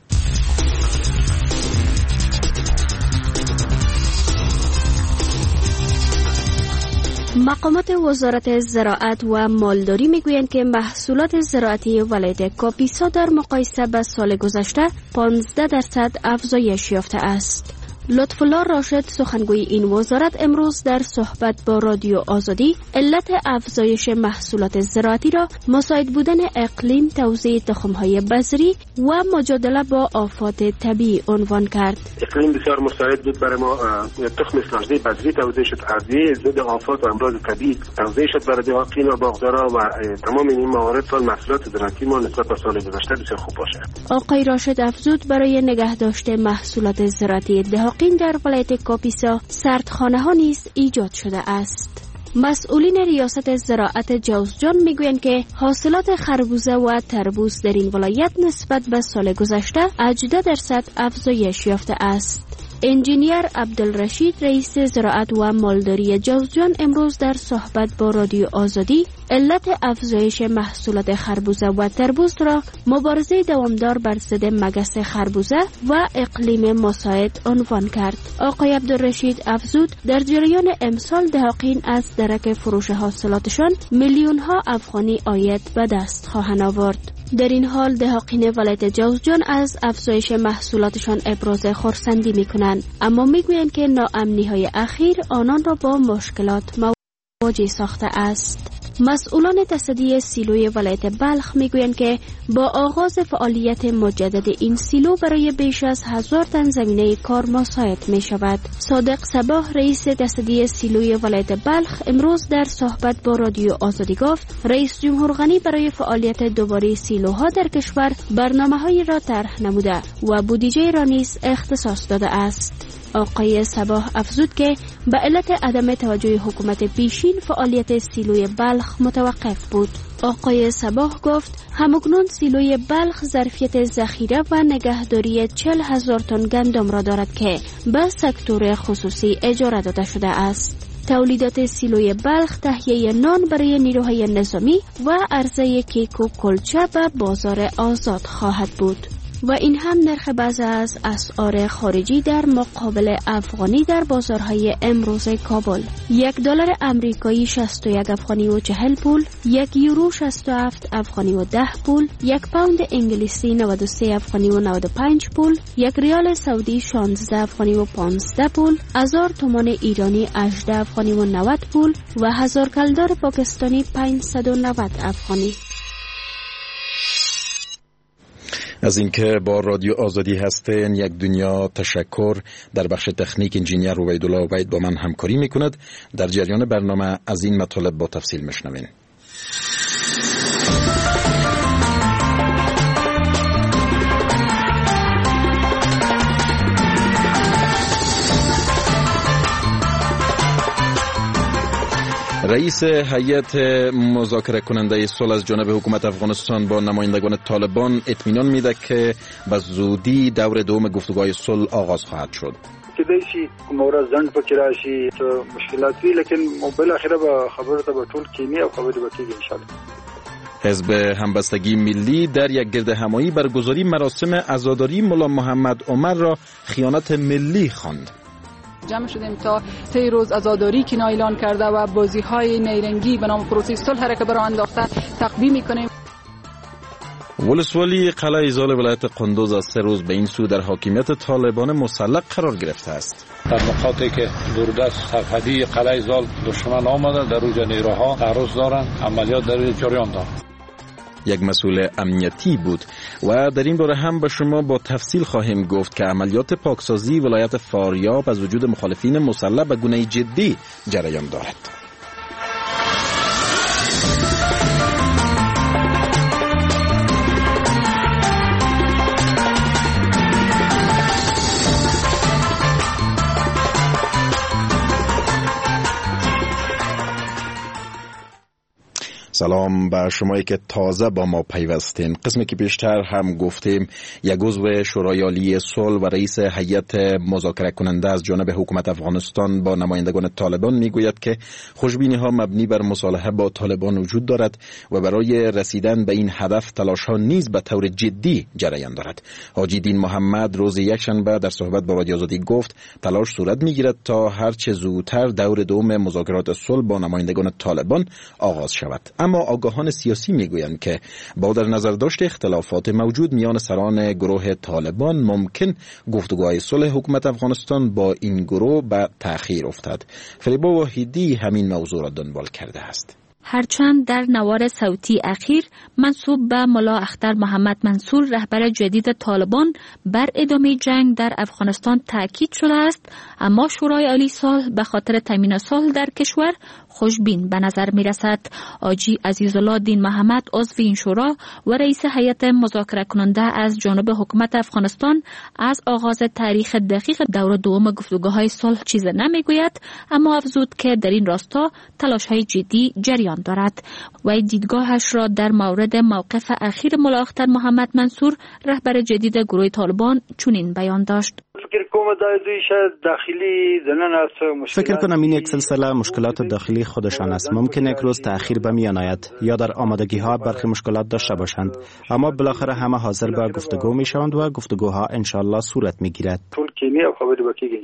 مقامات وزارت زراعت و مالداری میگویند که محصولات زراعتی ولایت کاپیسا در مقایسه به سال گذشته پانزده درصد افزایش یافته است. لطف‌الله راشد، سخنگوی این وزارت، امروز در صحبت با رادیو آزادی علت افزایش محصولات زراعتی را مساعد بودن اقلیم، توزیع تخم‌های بذری و مجادله با آفات طبیعی عنوان کرد. اقلیم بسیار مساعد بود برای ما. تخم ساجده بذری توزیع شد، ادویه ضد آفات و امراض طبیعی توزیع شد برای دهقان و باغدارا و تمام این موارد سال محصولات زراعتی ما نسبت به سال گذشته بسیار خوب باشه. آقای راشد افزود برای نگه داشته محصولات زراعتی دهقان در ولایت کاپیسا سردخانه ها نیز ایجاد شده است. مسئولین ریاست زراعت جوزجان میگویند که حاصلات خربوزه و تربوز در این ولایت نسبت به سال گذشته هجده درصد افزایش یافته است. انجینیر عبدالرشید، رئیس زراعت و مالداری جوزجان، امروز در صحبت با رادیو آزادی علت افزایش محصولات خربوزه و تربوز را مبارزه دوامدار بر ضد مگس خربوزه و اقلیم مساعد عنوان کرد. آقای عبدالرشید افزود در جریان امسال دهقان از درک فروش حاصلاتشان میلیون ها افغانی عاید به دست خواهند آورد. در این حال دهقان ولایت جوزجان از افزایش محصولاتشان ابراز خرسندی میکنند، اما میگویند که ناامنی های اخیر آنان را با مشکلات مواجه ساخته است. مسئولان تصدی سیلوی ولایت بلخ میگویند که با آغاز فعالیت مجدد این سیلو برای بیش از هزار تن زمینه کار مساعد می شود. صادق صباح رئیس تصدی سیلوی ولایت بلخ امروز در صحبت با رادیو آزادی گفت رئیس جمهور غنی برای فعالیت دوباره سیلوها در کشور برنامه‌هایی را طرح نموده و بودجه را نیز اختصاص داده است. آقای صباح افزود که به علت عدم توجه حکومت پیشین فعالیت سیلوی بلخ متوقف بود. آقای صباح گفت همکنون سیلوی بلخ ظرفیت ذخیره و نگهداری چهل هزار تن گندم را دارد که به سکتور خصوصی اجاره داده شده است. تولیدات سیلوی بلخ تهیه نان برای نیروهای نظامی و عرضه کیک و کلچه به بازار آزاد خواهد بود. و این هم نرخ بعضی از اسعار خارجی در مقابل افغانی در بازارهای امروز کابل. یک دلار امریکایی شصت و یک افغانی و چهل پول، یک یورو شصت و هفت افغانی و ده پول، یک پوند انگلیسی نود و سه افغانی و نود و پنج پول، یک ریال سعودی شانزده افغانی و پانزده پول، هزار تومان ایرانی هجده افغانی و نود پول و هزار کلدار پاکستانی پانصد و نود افغانی. از اینکه با رادیو آزادی هستین یک دنیا تشکر. در بخش تکنیک انجینیر رویدالله عبید با من همکاری میکند. در جریان برنامه از این مطالب با تفصیل میشنوین. رئیس هیئت مذاکره کننده صلح از جانب حکومت افغانستان با نمایندگان طالبان اطمینان میده که به زودی دور دوم گفتگوهای صلح آغاز خواهد شد. که دیشی مورد زنگ پکی راشی تو مشکلات وی لیکن بالاخره با خبرت با طول کینی او خبری بکیږي ان شاء الله. حزب همبستگی ملی در یک گرد همایی برگزاری مراسم عزاداری ملا محمد عمر را خیانت ملی خواند. جمع شدیم تا طی روز عزاداری که اعلان کرده و بازی‌های نیرنگی به نام پروسه صلح را که برای انداخته تقدیم می‌کنیم. ولسوالی قلعه ایزال ولایت قندوز از سه روز به این سو در حاکمیت طالبان مسلح قرار گرفته است. در نقاطی که دوردست سرحدی قلعه ایزال دشمن آمده در اوج نیروها تعرض دارند، عملیات در جریان دارند. یک مسئول امنیتی بود و در این باره هم به شما با تفصیل خواهیم گفت که عملیات پاکسازی ولایت فاریاب از وجود مخالفین مسلح به گونه جدی جریان دارد. سلام به شمایی که تازه با ما پیوستین. قسمی که بیشتر هم گفتیم یک عضو شورای عالی صلح و رئیس هیئت مذاکره کننده از جانب حکومت افغانستان با نمایندگان طالبان میگوید که خوشبینی ها مبنی بر مصالحه با طالبان وجود دارد و برای رسیدن به این هدف تلاش ها نیز به طور جدی جریان دارد. حاجی دین محمد روز یکشنبه در صحبت با رادیو آزادی گفت تلاش صورت میگیرد تا هر چه زودتر دور دوم مذاکرات صلح با نمایندگان طالبان آغاز شود. اما آگاهان سیاسی میگویند که با در نظر داشت اختلافات موجود میان سران گروه طالبان ممکن گفتگوهای صلح حکومت افغانستان با این گروه به تأخیر افتد. فریبا واحدی همین موضوع را دنبال کرده است. هرچند در نوار صوتی اخیر منسوب به ملا اختر محمد منصور رهبر جدید طالبان بر ادامه جنگ در افغانستان تاکید شده است، اما شورای عالی صلح به خاطر تامین صلح در کشور خوشبین به نظر می رسد. حاجی عزیزالله دین محمد عضو این شورا و رئیس هیئت مذاکره کننده از جانب حکومت افغانستان از آغاز تاریخ دقیق دور دوم گفتگوهای صلح چیز نمیگوید، اما افزود که در این راستا تلاش‌های جدی جریان دارد. و دیدگاهش را در مورد موقف اخیر ملا اختر محمد منصور رهبر جدید گروه طالبان چنین بیان داشت: فکر کنم این یک سلسله مشکلات داخلی خودشان است. ممکن یک روز تأخیر به میان آید یا در آمادگی ها برخی مشکلات داشته باشند، اما بالاخره همه حاضر به گفتگو می شوند و گفتگوها انشالله صورت می گیرد.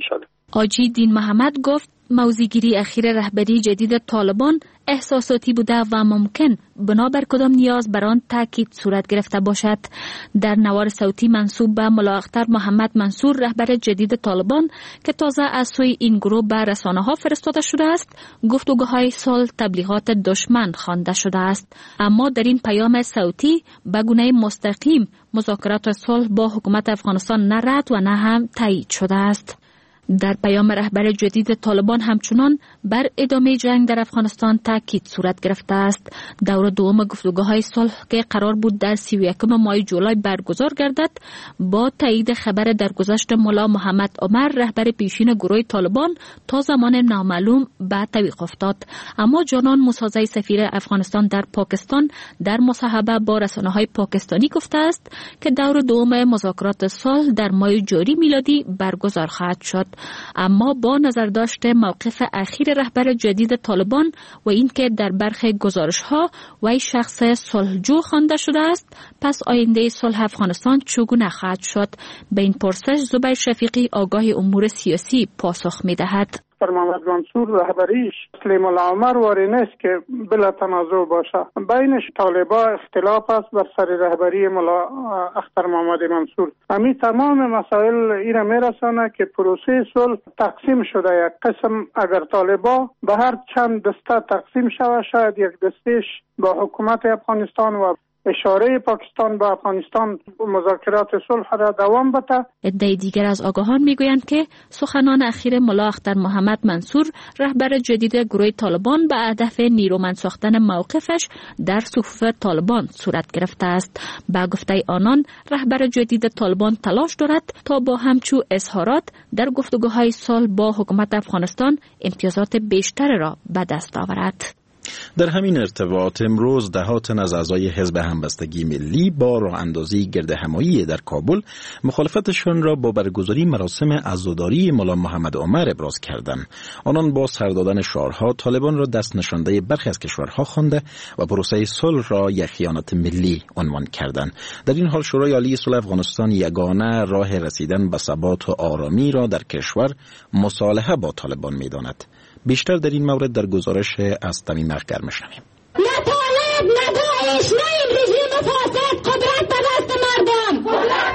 آجی دین محمد گفت موضع‌گیری اخیر رهبری جدید طالبان احساساتی بوده و ممکن بنابر کدام نیاز بر آن تاکید صورت گرفته باشد. در نوار صوتی منسوب به ملا اختر محمد منصور رهبر جدید طالبان که تازه از سوی این گروه به رسانه‌ها فرستاده شده است، گفتگوهای صلح تبلیغات دشمن خوانده شده است. اما در این پیام صوتی به گونه مستقیم مذاکرات صلح با حکومت افغانستان نه رد و نه هم تایید شده است. در پیام رهبر جدید طالبان همچنان بر ادامه جنگ در افغانستان تاکید صورت گرفته است. دور دوم گفتگوهای صلح که قرار بود در سی و یکم ماه جولای برگزار گردد، با تایید خبر درگذشت ملا محمد عمر رهبر پیشین گروه طالبان تا زمان نامعلوم به تعویق افتاد. اما جانان موسازی سفیر افغانستان در پاکستان در مصاحبه با رسانه‌های پاکستانی گفته است که دور دوم مذاکرات صلح در ماه جاری میلادی برگزار خواهد شد. اما با نظر داشته موقف اخیر رهبر جدید طالبان و اینکه در برخی گزارش‌ها وی شخص صلحجو خوانده شده است، پس آینده صلح افغانستان چگونه خواهد شد؟ به این پرسش زبیر شفیقی آگاه امور سیاسی پاسخ می‌دهد. پر محمد منصور رهبریش سلیم العمر واری نیست که بلا تنازع باشه. بینش طالبا اختلاف است بر سر رهبری ملا اختر محمد منصور. همین تمام مسائل اینا میرسانه که پروسه صلح تقسیم شده. یک قسم اگر طالبا به هر چند دسته تقسیم شود، شاید یک دستهش با حکومت افغانستان و اشاره پاکستان با افغانستان مذاکرات صلح را دوام بده. عده دیگر از آگاهان میگویند که سخنان اخیر ملا اختر محمد منصور رهبر جدید گروه طالبان به هدف نیرومند ساختن موقفش در صفوف طالبان صورت گرفته است. با گفته آنان رهبر جدید طالبان تلاش دارد تا با همچو اظهارات در گفتگوهای صلح با حکومت افغانستان امتیازات بیشتر را به دست آورد. در همین ارتباط امروز دهها تن از اعضای حزب همبستگی ملی با راه اندازی گرد همایی در کابل مخالفتشان را با برگزاری مراسم عزاداری مولا محمد عمر ابراز کردند. آنان با سر دادن شعارها طالبان را دست نشانده برخی از کشورها خوانده و پروسه صلح را یک خیانت ملی عنوان کردند. در این حال شورای عالی صلح افغانستان یگانه راه رسیدن به ثبات و آرامی را در کشور مصالحه با طالبان می‌داند. بیشتر در این مورد در گزارش از تمیم اخگر میشنویم. نه طالب، نه داعش، نه این رژیم فاسد، قدرت به دست مردم.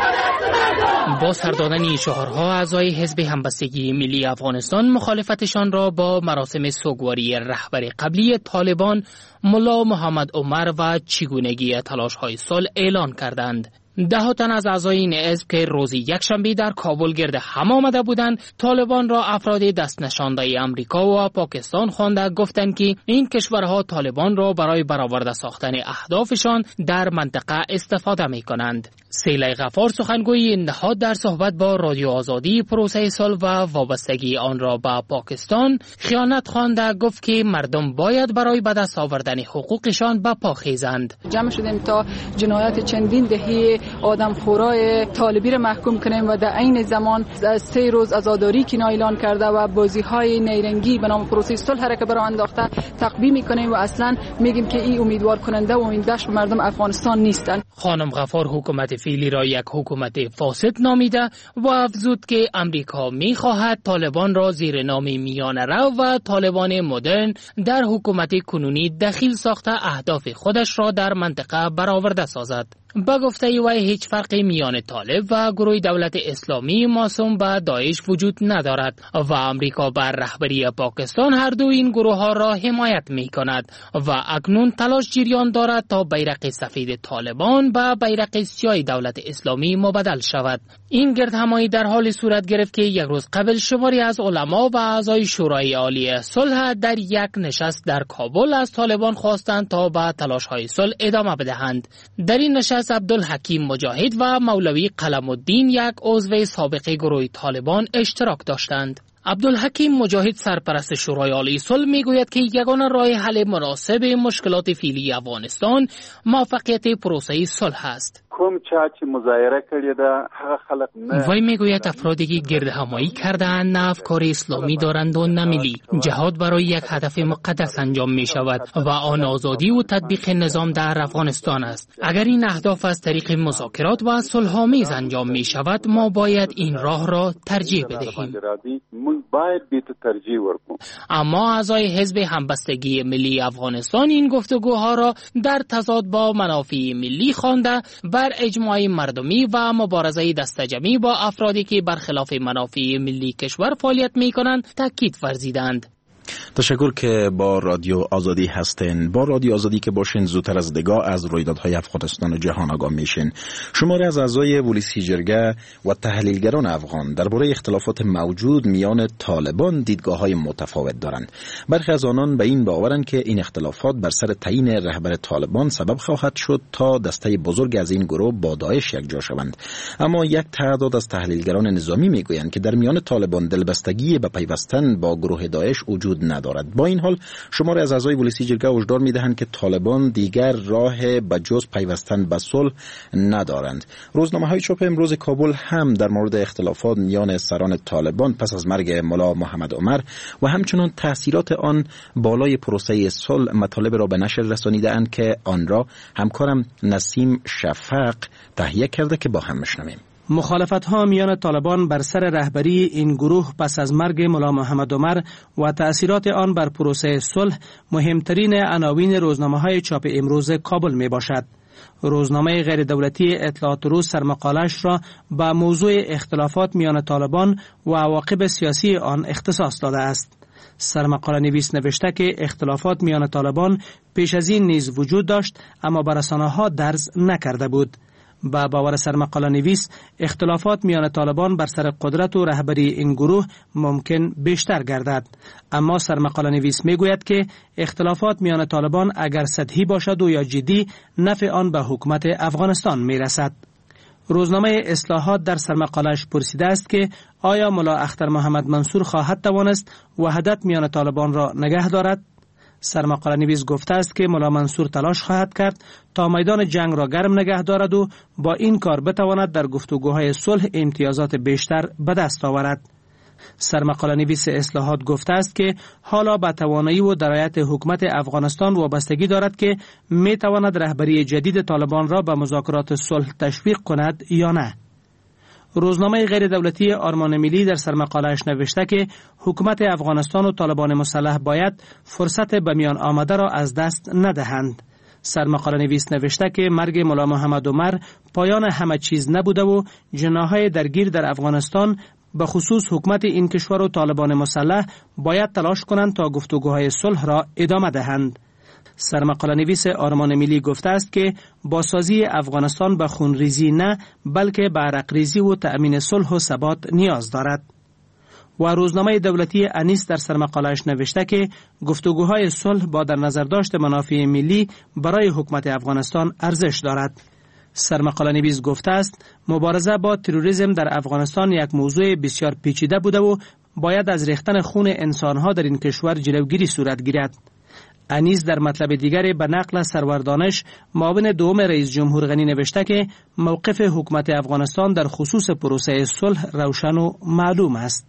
با سر دادن شعارها اعضای حزب همبستگی ملی افغانستان مخالفتشان را با مراسم سوگواری رهبر قبلی طالبان ملا محمد عمر و چگونگی تلاش‌های صلح اعلان کردند. ده تن از اعضای این حزب که روز یکشنبه در کابل گرد هم آمده بودند، طالبان را افراد دست نشانده امریکا و پاکستان خوانده گفتند که این کشورها طالبان را برای برآورده ساختن اهدافشان در منطقه استفاده می کنند. سیلی غفار سخنگوی این نهاد در صحبت با رادیو آزادی پروسه صلح و وابستگی آن را به پاکستان خیانت خوانده گفت که مردم باید برای به دست آوردن حقوقشان به پا خیزند. جمع شدیم تا جنایات چندین دهه آدم خورای طالبی را محکوم کنیم و در عین زمان سه روز عزاداری که اعلان کرده و بازی های نیرنگی به نام پروسه صلح را که برای انداخته تقبیح میکنیم و اصلا میگیم که این امیدوار کننده و امیدبخش به مردم افغانستان نیستند. خانم غفار حکومت فعلی را یک حکومت فاسد نامیده و افزود که امریکا میخواهد طالبان را زیر نام میانه رو و طالبان مدرن در حکومت کنونی دخیل ساخته اهداف خودش را در منطقه برآورده سازد. با گفته وی هیچ فرقی میان طالب و گروه دولت اسلامی معصوم به داعش وجود ندارد و امریکا بر رهبری پاکستان هر دو این گروه ها را حمایت می کند و اکنون تلاش جریان دارد تا بیرق سفید طالبان به بیرق سیاه دولت اسلامی مبدل شود. این گردهمایی در حال صورت گرفت که یک روز قبل شماری از علما و اعضای شورای عالی صلح در یک نشست در کابل از طالبان خواستند تا به تلاش های صلح ادامه بدهند. در این نشست عبدالحکیم مجاهد و مولوی قلم الدین یک عضو سابق گروه طالبان اشتراک داشتند. عبدالحکیم مجاهد سرپرست شورای عالی صلح میگوید که یگانه راه حل مناسب مشکلات فعلی افغانستان موفقیت پروسه صلح است. کوم چا چې مظاهره کړې ده هغه خلق نه. وی میگوید افرادی که گرد همایی کرده‌اند نه افکار اسلامی دارند و نه ملی. جهاد برای یک هدف مقدس انجام می شود و آن آزادی و تطبیق نظام در افغانستان است. اگر این اهداف از طریق مذاکرات و صلح‌آمیز انجام می شود ما باید این راه را ترجیح بدهیم. اما اعضای حزب همبستگی ملی افغانستان این گفتگوها را در تضاد با منافع ملی خوانده بر اجماع مردمی و مبارزه دستجمعی با افرادی که برخلاف منافع ملی کشور فعالیت می کنند تاکید ورزیدند. تشکر که با رادیو آزادی هستین. با رادیو آزادی که باشین زودتر از دگاه از رویدادهای افغانستان و جهان آگاه میشین. شماری از اعضای پلیسی جرگه و تحلیلگران افغان درباره اختلافات موجود میان طالبان دیدگاه‌های متفاوت دارند. برخی از آنان به این باورند که این اختلافات بر سر تعیین رهبر طالبان سبب خواهد شد تا دسته بزرگ از این گروه با داعش یکجا شوند. اما یک تعداد از تحلیلگران نظامی میگویند که در میان طالبان دلبستگی به پیوستن با گروه داعش وجود ندارد. با این حال شماری از اعضای پلیسی جرگه هشدار میدهند که طالبان دیگر راه به جز پیوستن به صلح ندارند. روزنامه‌های چاپ امروز کابل هم در مورد اختلافات میان سران طالبان پس از مرگ ملا محمد عمر و همچنان تاثیرات آن بالای پروسه صلح مطالب را به نشر رسانیده‌اند که آن را همکارم نسیم شفق تهیه کرده که با هم میشنویم. مخالفت ها میان طالبان بر سر رهبری این گروه پس از مرگ ملا محمد عمر و تأثیرات آن بر پروسه صلح مهمترین عناوین روزنامه های چاپ امروز کابل می باشد. روزنامه غیر دولتی اطلاعات روز سرمقالش را به موضوع اختلافات میان طالبان و عواقب سیاسی آن اختصاص داده است. سرمقاله نویس نوشته که اختلافات میان طالبان پیش از این نیز وجود داشت اما به رسانه‌ها درز نکرده بود. با باور سرمقاله نویس اختلافات میان طالبان بر سر قدرت و رهبری این گروه ممکن بیشتر گردد. اما سرمقاله نویس میگوید که اختلافات میان طالبان اگر سطحی باشد و یا جدی نفع آن به حکومت افغانستان میرسد. روزنامه اصلاحات در سرمقاله‌اش پرسیده است که آیا ملا اختر محمد منصور خواهد توانست وحدت میان طالبان را نگه دارد؟ سرمقاله نویس گفته است که ملا منصور تلاش خواهد کرد تا میدان جنگ را گرم نگه دارد و با این کار بتواند در گفتگوهای صلح امتیازات بیشتر به دست آورد. سرمقاله نویس اصلاحات گفته است که حالا به توانایی و درایت حکومت افغانستان وابستگی دارد که می تواند رهبری جدید طالبان را به مذاکرات صلح تشویق کند یا نه. روزنامه غیر دولتی آرمان ملی در سرمقاله‌اش نوشته که حکومت افغانستان و طالبان مسلح باید فرصت به میان آمده را از دست ندهند. سرمقاله نویس نوشته که مرگ ملا محمد عمر پایان همه چیز نبوده و جناح‌های درگیر در افغانستان به خصوص حکومت این کشور و طالبان مسلح باید تلاش کنند تا گفتگوهای صلح را ادامه دهند. سرمقاله نویس آرمان ملی گفته است که بازسازی افغانستان به خونریزی نه بلکه به عرقریزی و تأمین صلح و ثبات نیاز دارد. و روزنامه دولتی انیس در سرمقاله‌اش نوشته که گفتگوهای صلح با در نظر داشت منافع ملی برای حکومت افغانستان ارزش دارد. سرمقاله نویس گفته است مبارزه با تروریسم در افغانستان یک موضوع بسیار پیچیده بوده و باید از ریختن خون انسانها در این کشور جلوگیری صورت گیرد. انیس در مطلب دیگری به نقل سرور دانش معاون دوم رئیس جمهور غنی نوشته که موقف حکومت افغانستان در خصوص پروسه صلح روشن و معلوم است.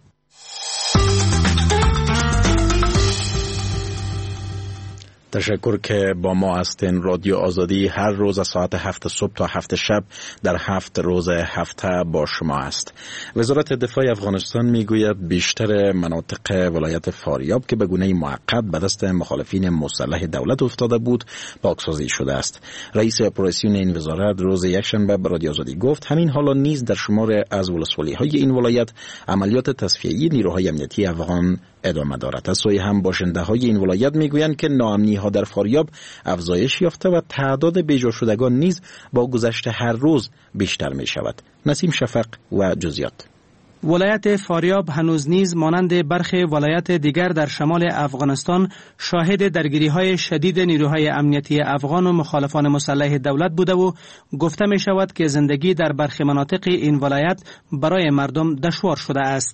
تشکر که با ما هستین. رادیو آزادی هر روز از ساعت هفت صبح تا هفت شب در هفت روز هفته با شما است. وزارت دفاع افغانستان میگوید بیشتر مناطق ولایت فاریاب که به گونه موقت به دست مخالفین مسلح دولت افتاده بود پاکسازی شده است. رئیس اپراسیون این وزارت روز یکشنبه به رادیو آزادی گفت همین حالا نیز در شمار از ولسوالی‌های این ولایت عملیات تصفیه‌ای نیروهای امنیتی افغان ادامه دارد. از سوی هم باشنده‌های این ولایت میگویند که ناامنی‌ها در فاریاب افزایش یافته و تعداد بیجا شدگان نیز با گذشت هر روز بیشتر می شود. نسیم شفق و جزئیات. ولایت فاریاب هنوز نیز مانند برخی ولایت دیگر در شمال افغانستان شاهد درگیری‌های شدید نیروهای امنیتی افغان و مخالفان مسلح دولت بوده و گفته می شود که زندگی در برخی مناطق این ولایت برای مردم دشوار شده است.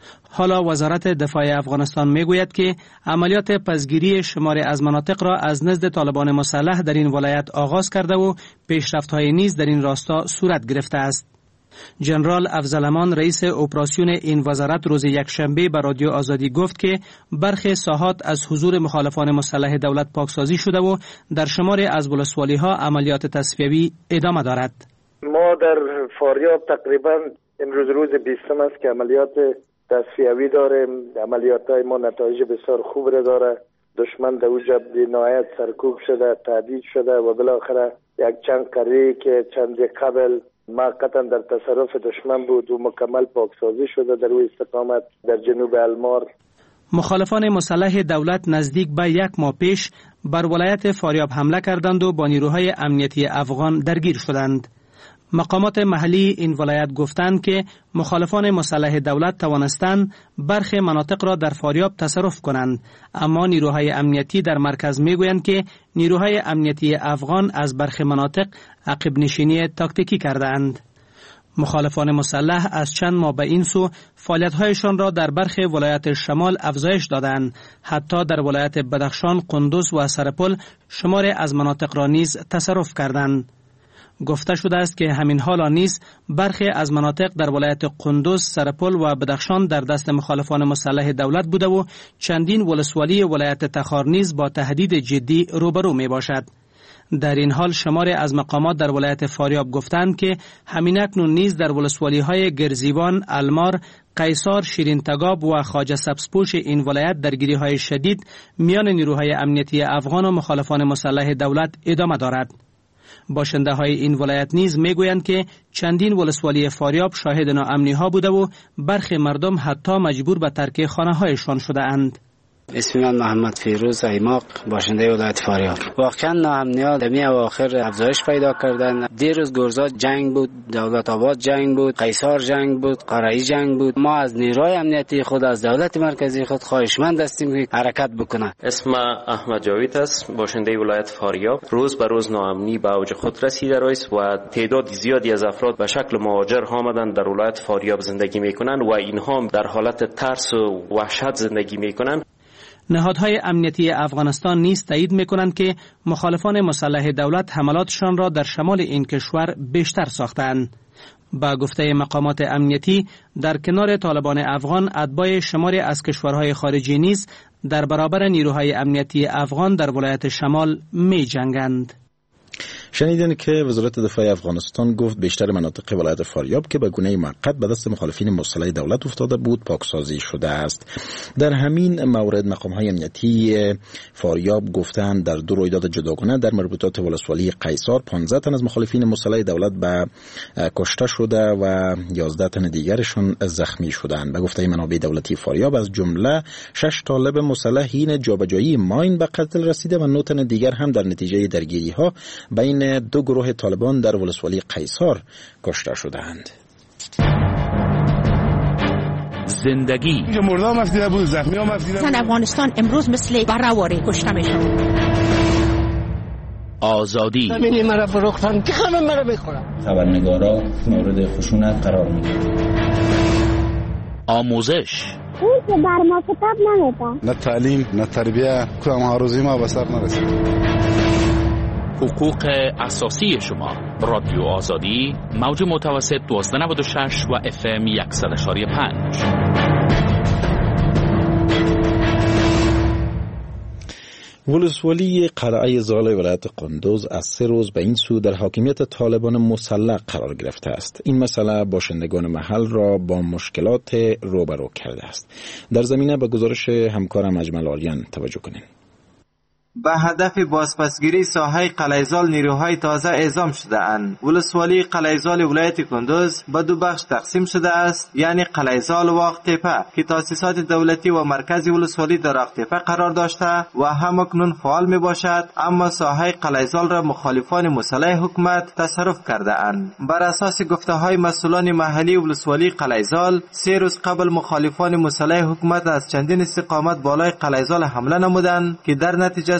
حالا وزارت دفاع افغانستان میگوید که عملیات پسگیری شماری از مناطق را از نزد طالبان مسلح در این ولایت آغاز کرده و پیشرفت‌های نیز در این راستا صورت گرفته است. جنرال افضلامان رئیس اپراسیون این وزارت روز یکشنبه به رادیو آزادی گفت که برخی ساحات از حضور مخالفان مسلح دولت پاکسازی شده و در شماری از ولسوالی‌ها عملیات تصفیوی ادامه دارد. ما در فاریاب تقریبا امروز روز بیستم است که عملیات تصفیوی داریم. عملیات‌های ما نتایج بسیار خوب را داره. دشمن در اوجا به نهایت سرکوب شده، تهدید شده و بالاخره یک چند قریه که چند قبل موقتا در تصرف دشمن بود و مکمل پاکسازی شده در روی استقامت در جنوب المار. مخالفان مسلح دولت نزدیک به یک ماه پیش بر ولایت فاریاب حمله کردند و با نیروهای امنیتی افغان درگیر شدند. مقامات محلی این ولایت گفتند که مخالفان مسلح دولت توانستند برخی مناطق را در فاریاب تصرف کنند، اما نیروهای امنیتی در مرکز میگویند که نیروهای امنیتی افغان از برخی مناطق عقب نشینی تاکتیکی کردند. مخالفان مسلح از چند ماه به این سو فعالیت‌هایشان را در برخی ولایت شمال افزایش دادند. حتی در ولایت بدخشان، قندوز و سرپل شماری از مناطق را نیز تصرف کردند. گفته شده است که همین حالا نیز برخی از مناطق در ولایت قندوز، سرپل و بدخشان در دست مخالفان مسلح دولت بوده و چندین ولسوالی ولایت تخار نیز با تهدید جدی روبرو می باشد. در این حال شماری از مقامات در ولایت فاریاب گفتند که همین اکنون نیز در ولسوالی های گرزیوان، المار، قیصار، شیرین تگاب و خواجه سبزپوش این ولایت درگیری های شدید میان نیروهای امنیتی افغان و مخالفان مسلح دولت ادامه دارد. باشنده های این ولایت نیز میگویند که چندین ولسوالی فاریاب شاهد ناامنی ها بوده و برخی مردم حتی مجبور به ترک خانه هایشان شده اند. اسم من محمد فیروز ایماق، باشنده ولایت فاریاب. واقعا ناامنی‌ها در می اواخر افزایش پیدا کردن. دیروز گرزات جنگ بود، دولت آباد جنگ بود، قیصار جنگ بود، قرایی جنگ بود. ما از نیروهای امنیتی خود، از دولت مرکزی خود خواهشمند هستیم که حرکت بکنه. اسم احمد جاوید است، باشنده ولایت فاریاب. روز به روز ناامنی به اوج خود رسیده است و تعداد زیادی از افراد به شکل مهاجر آمدن در ولایت فاریاب زندگی میکنند و اینها در حالت ترس و وحشت زندگی میکنند. نهادهای امنیتی افغانستان نیز تایید می‌کنند که مخالفان مسلح دولت حملاتشان را در شمال این کشور بیشتر ساختند. با گفته مقامات امنیتی در کنار طالبان افغان اتباع شماری از کشورهای خارجی نیز در برابر نیروهای امنیتی افغان در ولایت شمال می‌جنگند. شنیدین که وزارت دفاع افغانستان گفت بیشتر مناطق ولایت فاریاب که به گونه موقت به دست مخالفین مسلح دولت افتاده بود پاکسازی شده است. در همین مورد مقام‌های امنیتی فاریاب گفتند در دو رویداد جداگانه در مربوطات ولسوالی قیصار پانزده تن از مخالفین مسلح دولت به کشته شده و یازده تن دیگرشان زخمی شدند. به گفته منابع دولتی فاریاب از جمله شش طالب مسلح حین جابجایی ماین به قتل رسیده و نه تن دیگر هم در نتیجه درگیری‌ها بین دو گروه طالبان در ولسوالی قیصار کشته شدند. زندگی مردا مفیده بود، زخمی ها مفیده بود. زن افغانستان امروز مثل برهواری کشته میشن. آزادی زمینی مرا فروختن که همه مرا بخورن. خبرنگارا مورد خشونت قرار میگیرن. آموزش اون که بر ما کتاب نمیده. نه تعلیم نه تربیه کدام هاروزی ما به سر نرسید. حقوق اساسی شما. رادیو آزادی موج متوسط دوازده نود و شش و اف ام صد و پنج. ولسوالی قلعه زال ولایت قندوز از سه روز به این سو در حاکمیت طالبان مسلح قرار گرفته است. این مسئله باشندگان محل را با مشکلات روبرو کرده است. در زمینه به گزارش همکارم اجمل آریان توجه کنید. به هدف بازپسگیری ساحه قلعه‌زال نیروهای تازه اعزام شده اند. ولسوالی قلعه‌زال ولایت کندوز به دو بخش تقسیم شده است، یعنی قلعه‌زال و آق‌تپه که تاسیسات دولتی و مرکزی ولسوالی در آق‌تپه قرار داشته و همکنون فعال می باشد، اما ساحه قلعه‌زال را مخالفان مسلح حکومت تصرف کرده اند. بر اساس گفته‌های مسئولان محلی ولسوالی قلعه‌زال، سه روز قبل مخالفان مسلح حکومت از چندین استقامت بالای قلعه‌زال حمله نمودند که در نتیجه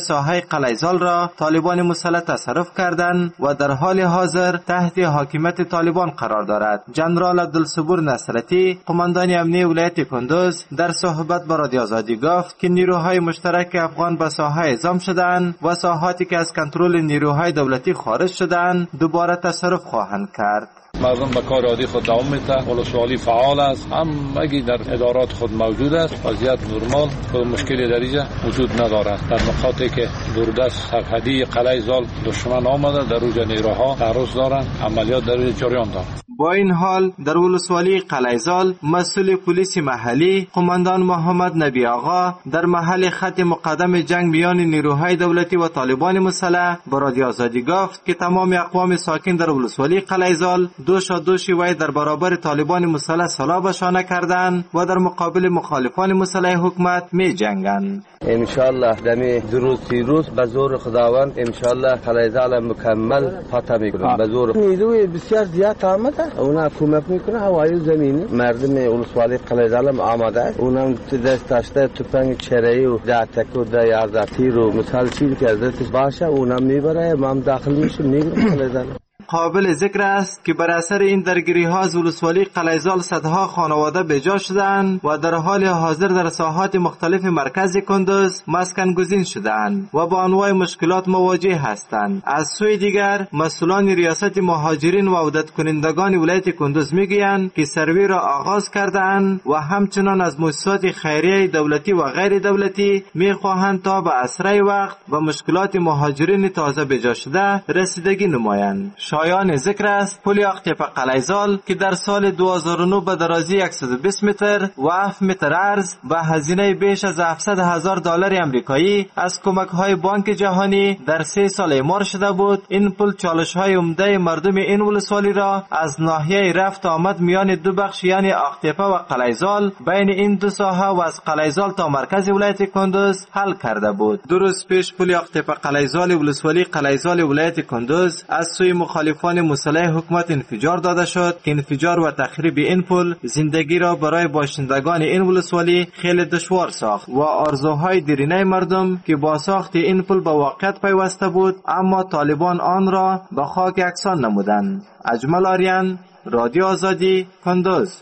ساحه قلیزال را طالبان مسلح تصرف کردند و در حال حاضر تحت حاکمیت طالبان قرار دارد. جنرال عبدالصبور نصرتی قماندان امنیتی ولایت کندوز در صحبت با رادیو آزادی گفت که نیروهای مشترک افغان به ساحه اعزام شدند و ساحاتی که از کنترل نیروهای دولتی خارج شدند دوباره تصرف خواهند کرد. مردم به کار عادی خود دوام میده. ولسوالی فعال است، همگی در ادارات خود موجود است. وضعیت نرمال، خود مشکلی در اینجا وجود ندارد. در نقاطی که دوردست سرحدی قلعه زال دشمن آمده در اوج نیروها تعرض دارند، عملیات در اوج جریان دارند. با این حال در ولسوالی قلعه زال مسئول پلیس محلی قماندان محمد نبی آقا در محل خط مقدم جنگ میان نیروهای دولتی و طالبان مسلح با رادیو آزادی گفت که تمام اقوام ساکن در ولسوالی قلعه زال دوش و دوشی وی در برابر طالبان مسلح سلاح به شانه کردند و در مقابل مخالفان مسلح حکومت می جنگند. ان شاء الله دمی دروز روز به زور خداوند ان شاء الله قلعه زال مکمل فتح میکنیم. به زور نیروی بسیار زیاد آمده، اونا کمک میکنه هوایی زمینی. مردم ولسوالی قلعه زال آماده است، اونا دست داشته تفنگ چرایی و ده تک و ده یازده تیر و مثال چیزی که ازش باشه اونا میبره، ما هم داخل میشیم میگیریم قلعه زال. قابل ذکر است که بر اثر این درگیری ها از ولسوالی قلعه زال صدها خانواده بجا شدند و در حال حاضر در ساحات مختلف مرکز کندوز مسکن گزین شدند و با انواع مشکلات مواجه هستند. از سوی دیگر مسئولان ریاست مهاجرین و عودت کنندگان ولایت کندوز میگویند که سروی را آغاز کردند و همچنان از مؤسسات خیریه دولتی و غیر دولتی میخواهند تا به اسرع وقت به مشکلات مهاجرین تازه بجا شده رسیدگی نمایند. شایان ذکر است پل اقتیپ قلعه زال که در سال دو هزار و نه به درازی صد و بیست متر و هفت متر عرض به هزینه بیش از هفتصد هزار دلار آمریکایی از کمک‌های بانک جهانی در سه سال اعمار شده بود. این پل چالش‌های عمده مردم این ولسوالی را از ناحیه رفت آمد میان دو بخش یعنی اقتیپ و قلعه زال بین این دو ساحه و از قلعه زال تا مرکز ولایت کندوز حل کرده بود. دو روز پیش پل اقتیپ قلعه زال ولسوالی قلعه زال ولایت کندوز از سوی مخالفان مسلح حکومت انفجار داده شد که انفجار و تخریب این پل زندگی را برای باشندگان این ولسوالی خیلی دشوار ساخت و آرزوهای دیرینه مردم که با ساخت این پل به واقعیت پیوسته بود اما طالبان آن را به خاک یکسان نمودند. اجمل آریان، رادیو آزادی، کندوز.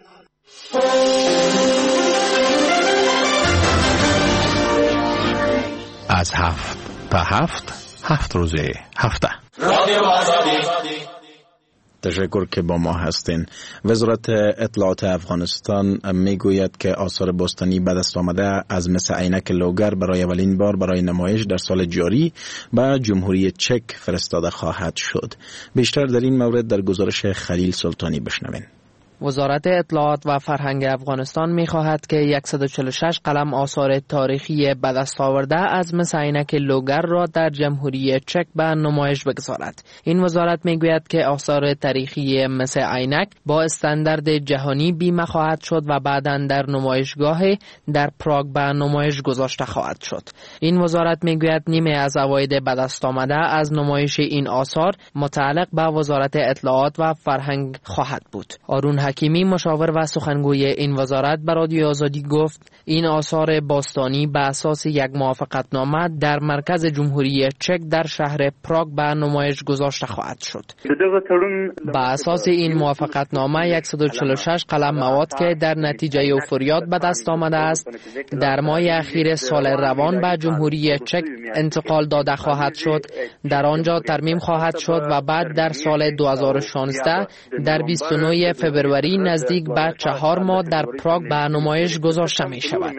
از هفت تا هفت هفت روزه هفته رادیو آزادی. تشکر که با ما هستین. وزارت اطلاعات افغانستان میگوید که آثار باستانی به دست آمده از مس عینک لوگر برای اولین بار برای نمایش در سال جاری به جمهوری چک فرستاده خواهد شد. بیشتر در این مورد در گزارش خلیل سلطانی بشنوین. وزارت اطلاعات و فرهنگ افغانستان می‌خواهد که صد و چهل و شش قلم آثار تاریخی به دست آورده از مس عینک لوگر را در جمهوری چک به نمایش بگذارد. این وزارت میگوید که آثار تاریخی مس عینک با استاندارد جهانی بیمه خواهد شد و بعداً در نمایشگاه در پراگ به نمایش گذاشته خواهد شد. این وزارت میگوید نیمه از عواید به دست آمده از نمایش این آثار متعلق به وزارت اطلاعات و فرهنگ خواهد بود. آرون حکیمی مشاور و سخنگوی این وزارت به رادیو آزادی گفت این آثار باستانی به اساس یک موافقتنامه در مرکز جمهوری چک در شهر پراگ به نمایش گذاشته خواهد شد. به اساس این موافقتنامه صد و چهل و شش قلم مواد که در نتیجه اوفریاد به دست آمده است در ماه اخیر سال روان به جمهوری چک انتقال داده خواهد شد، در آنجا ترمیم خواهد شد و بعد در سال دو هزار و شانزده در بیست و نه فوریه نزدیک به چهار ماه در پراگ به نمایش گذاشته می شود.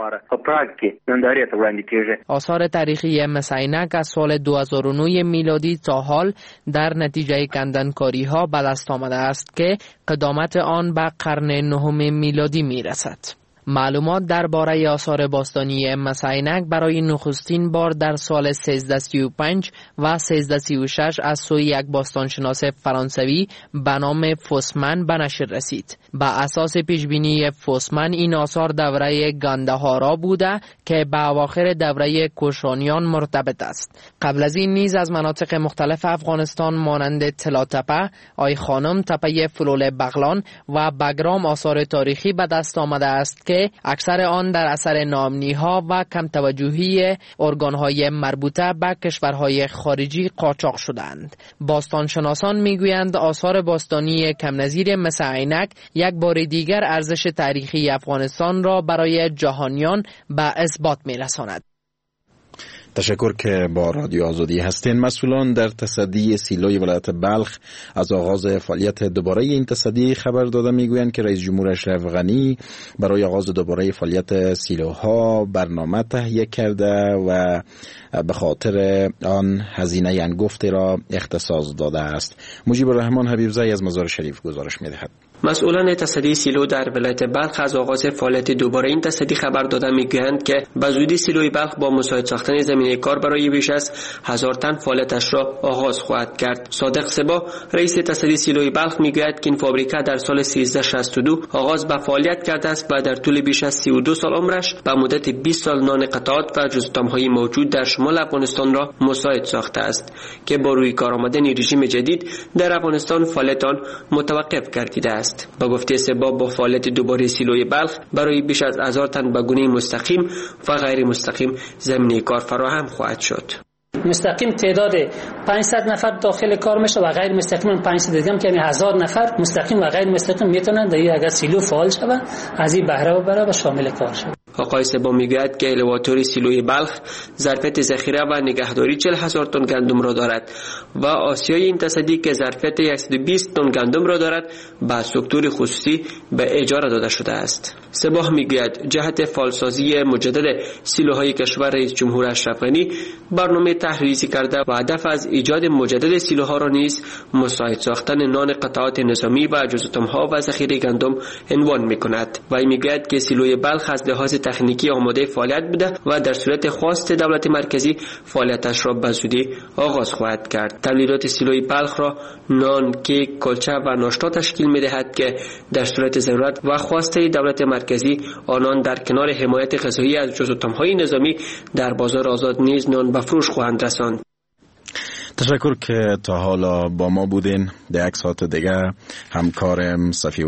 آثار تاریخی مس عینک از سال دو هزار و نه میلادی تا حال در نتیجه کندنکاری ها به دست آمده است که قدامت آن به قرن نهم میلادی می رسد. معلومات درباره آثار باستانی مس عینک برای نخستین بار در سال سیزده سی و پنج و سیزده سی و شش از سوی یک باستانشناس فرانسوی به نام فوسمن به نشر رسید. به اساس پیشبینی فوسمن این آثار دوره گاندهارا بوده که به اواخر دوره کوشانیان مرتبط است. قبل از این نیز از مناطق مختلف افغانستان مانند تلاتپه، آی خانم، تپه فلول بغلان و بگرام آثار تاریخی به دست آمده است که که اکثر آن در اثر ناامنی‌ها و کم توجهی ارگان‌های مربوطه به کشورهای خارجی قاچاق شدند. باستانشناسان میگویند آثار باستانی کم نظیر مثل عینک یک بار دیگر ارزش تاریخی افغانستان را برای جهانیان به اثبات می‌رساند. تشکر که با رادیو آزادی هستین. مسئولان در تصدی سیلوی ولایت بلخ از آغاز فعالیت دوباره این تصدی خبر داده. میگویند که رئیس جمهور اشرف غنی برای آغاز دوباره فعالیت سیلوها برنامه تهیه کرده و به خاطر آن هزینه انگفتی را اختصاص داده است. مجیب الرحمن حبیبزی از مزار شریف گزارش می‌دهد. مسئولان تصدی سیلو در ولایت بلخ از آغاز فعالیت دوباره این تصدی خبر دادن. میگویند که به زودی سیلوی بلخ با مساعد ساختن زمینه کار برای بیش از هزار تن فعالیتش را آغاز خواهد کرد. صادق سبا رئیس تصدی سیلوی بلخ میگوید که این فابریکه در سال سیزده شصت و دو آغاز به فعالیت کرده است و در طول بیش از سی و دو سال عمرش به مدت بیست سال نان قطعات و جزئیات‌های موجود در شمال افغانستان را مساعد ساخته است که با روی کار آمدن رژیم جدید در افغانستان فعالیت آن متوقف گردیده است. با گفته سبا با فعالیت دوباره سیلوی بلخ برای بیش از هزار تن به گونه مستقیم و غیر مستقیم زمینه کار فراهم خواهد شد. مستقیم تعداد پانصد نفر داخل کار میشه و غیر مستقیم پانصد دیگه هم که یعنی هزار نفر مستقیم و غیر مستقیم میتونن در اگر سیلو فعال شود از این بهره ببره و شامل کار شود. آقای سبا میگوید که الیواتور سیلوی بلخ ظرفیت ذخیره و نگهداری چهل هزار تن گندم را دارد و آسیای این تصدی که ظرفیت صد و بیست تن گندم را دارد به سکتور خصوصی به اجاره داده شده است. سبا میگوید جهت فعالسازی مجدد سیلوهای کشور رئیس جمهور اشرف غنی برنامه تحریزی کرده و هدف از ایجاد مجدد سیلوها را نیز مساعد ساختن نان قطعات نظامی و جزئیات‌ها و ذخیره گندم عنوان می‌کند. و میگوید که سیلوی بلخ از لحاظ تکنیکی آماده فعالیت بوده و در صورت خواست دولت مرکزی فعالیتش را به زودی آغاز خواهد کرد. تولیدات سیلوی بلخ را نان، کیک، کلچه و ناشتا تشکیل می‌دهد که در صورت ضرورت و خواست دولت مرکزی آنان در کنار حمایت غذایی از جزئیات‌های نظامی در بازار آزاد نیز نان به فروش خواهند رساند. تشکر که تا حالا با ما بودین. در یک ساعت دیگه همکارم صفی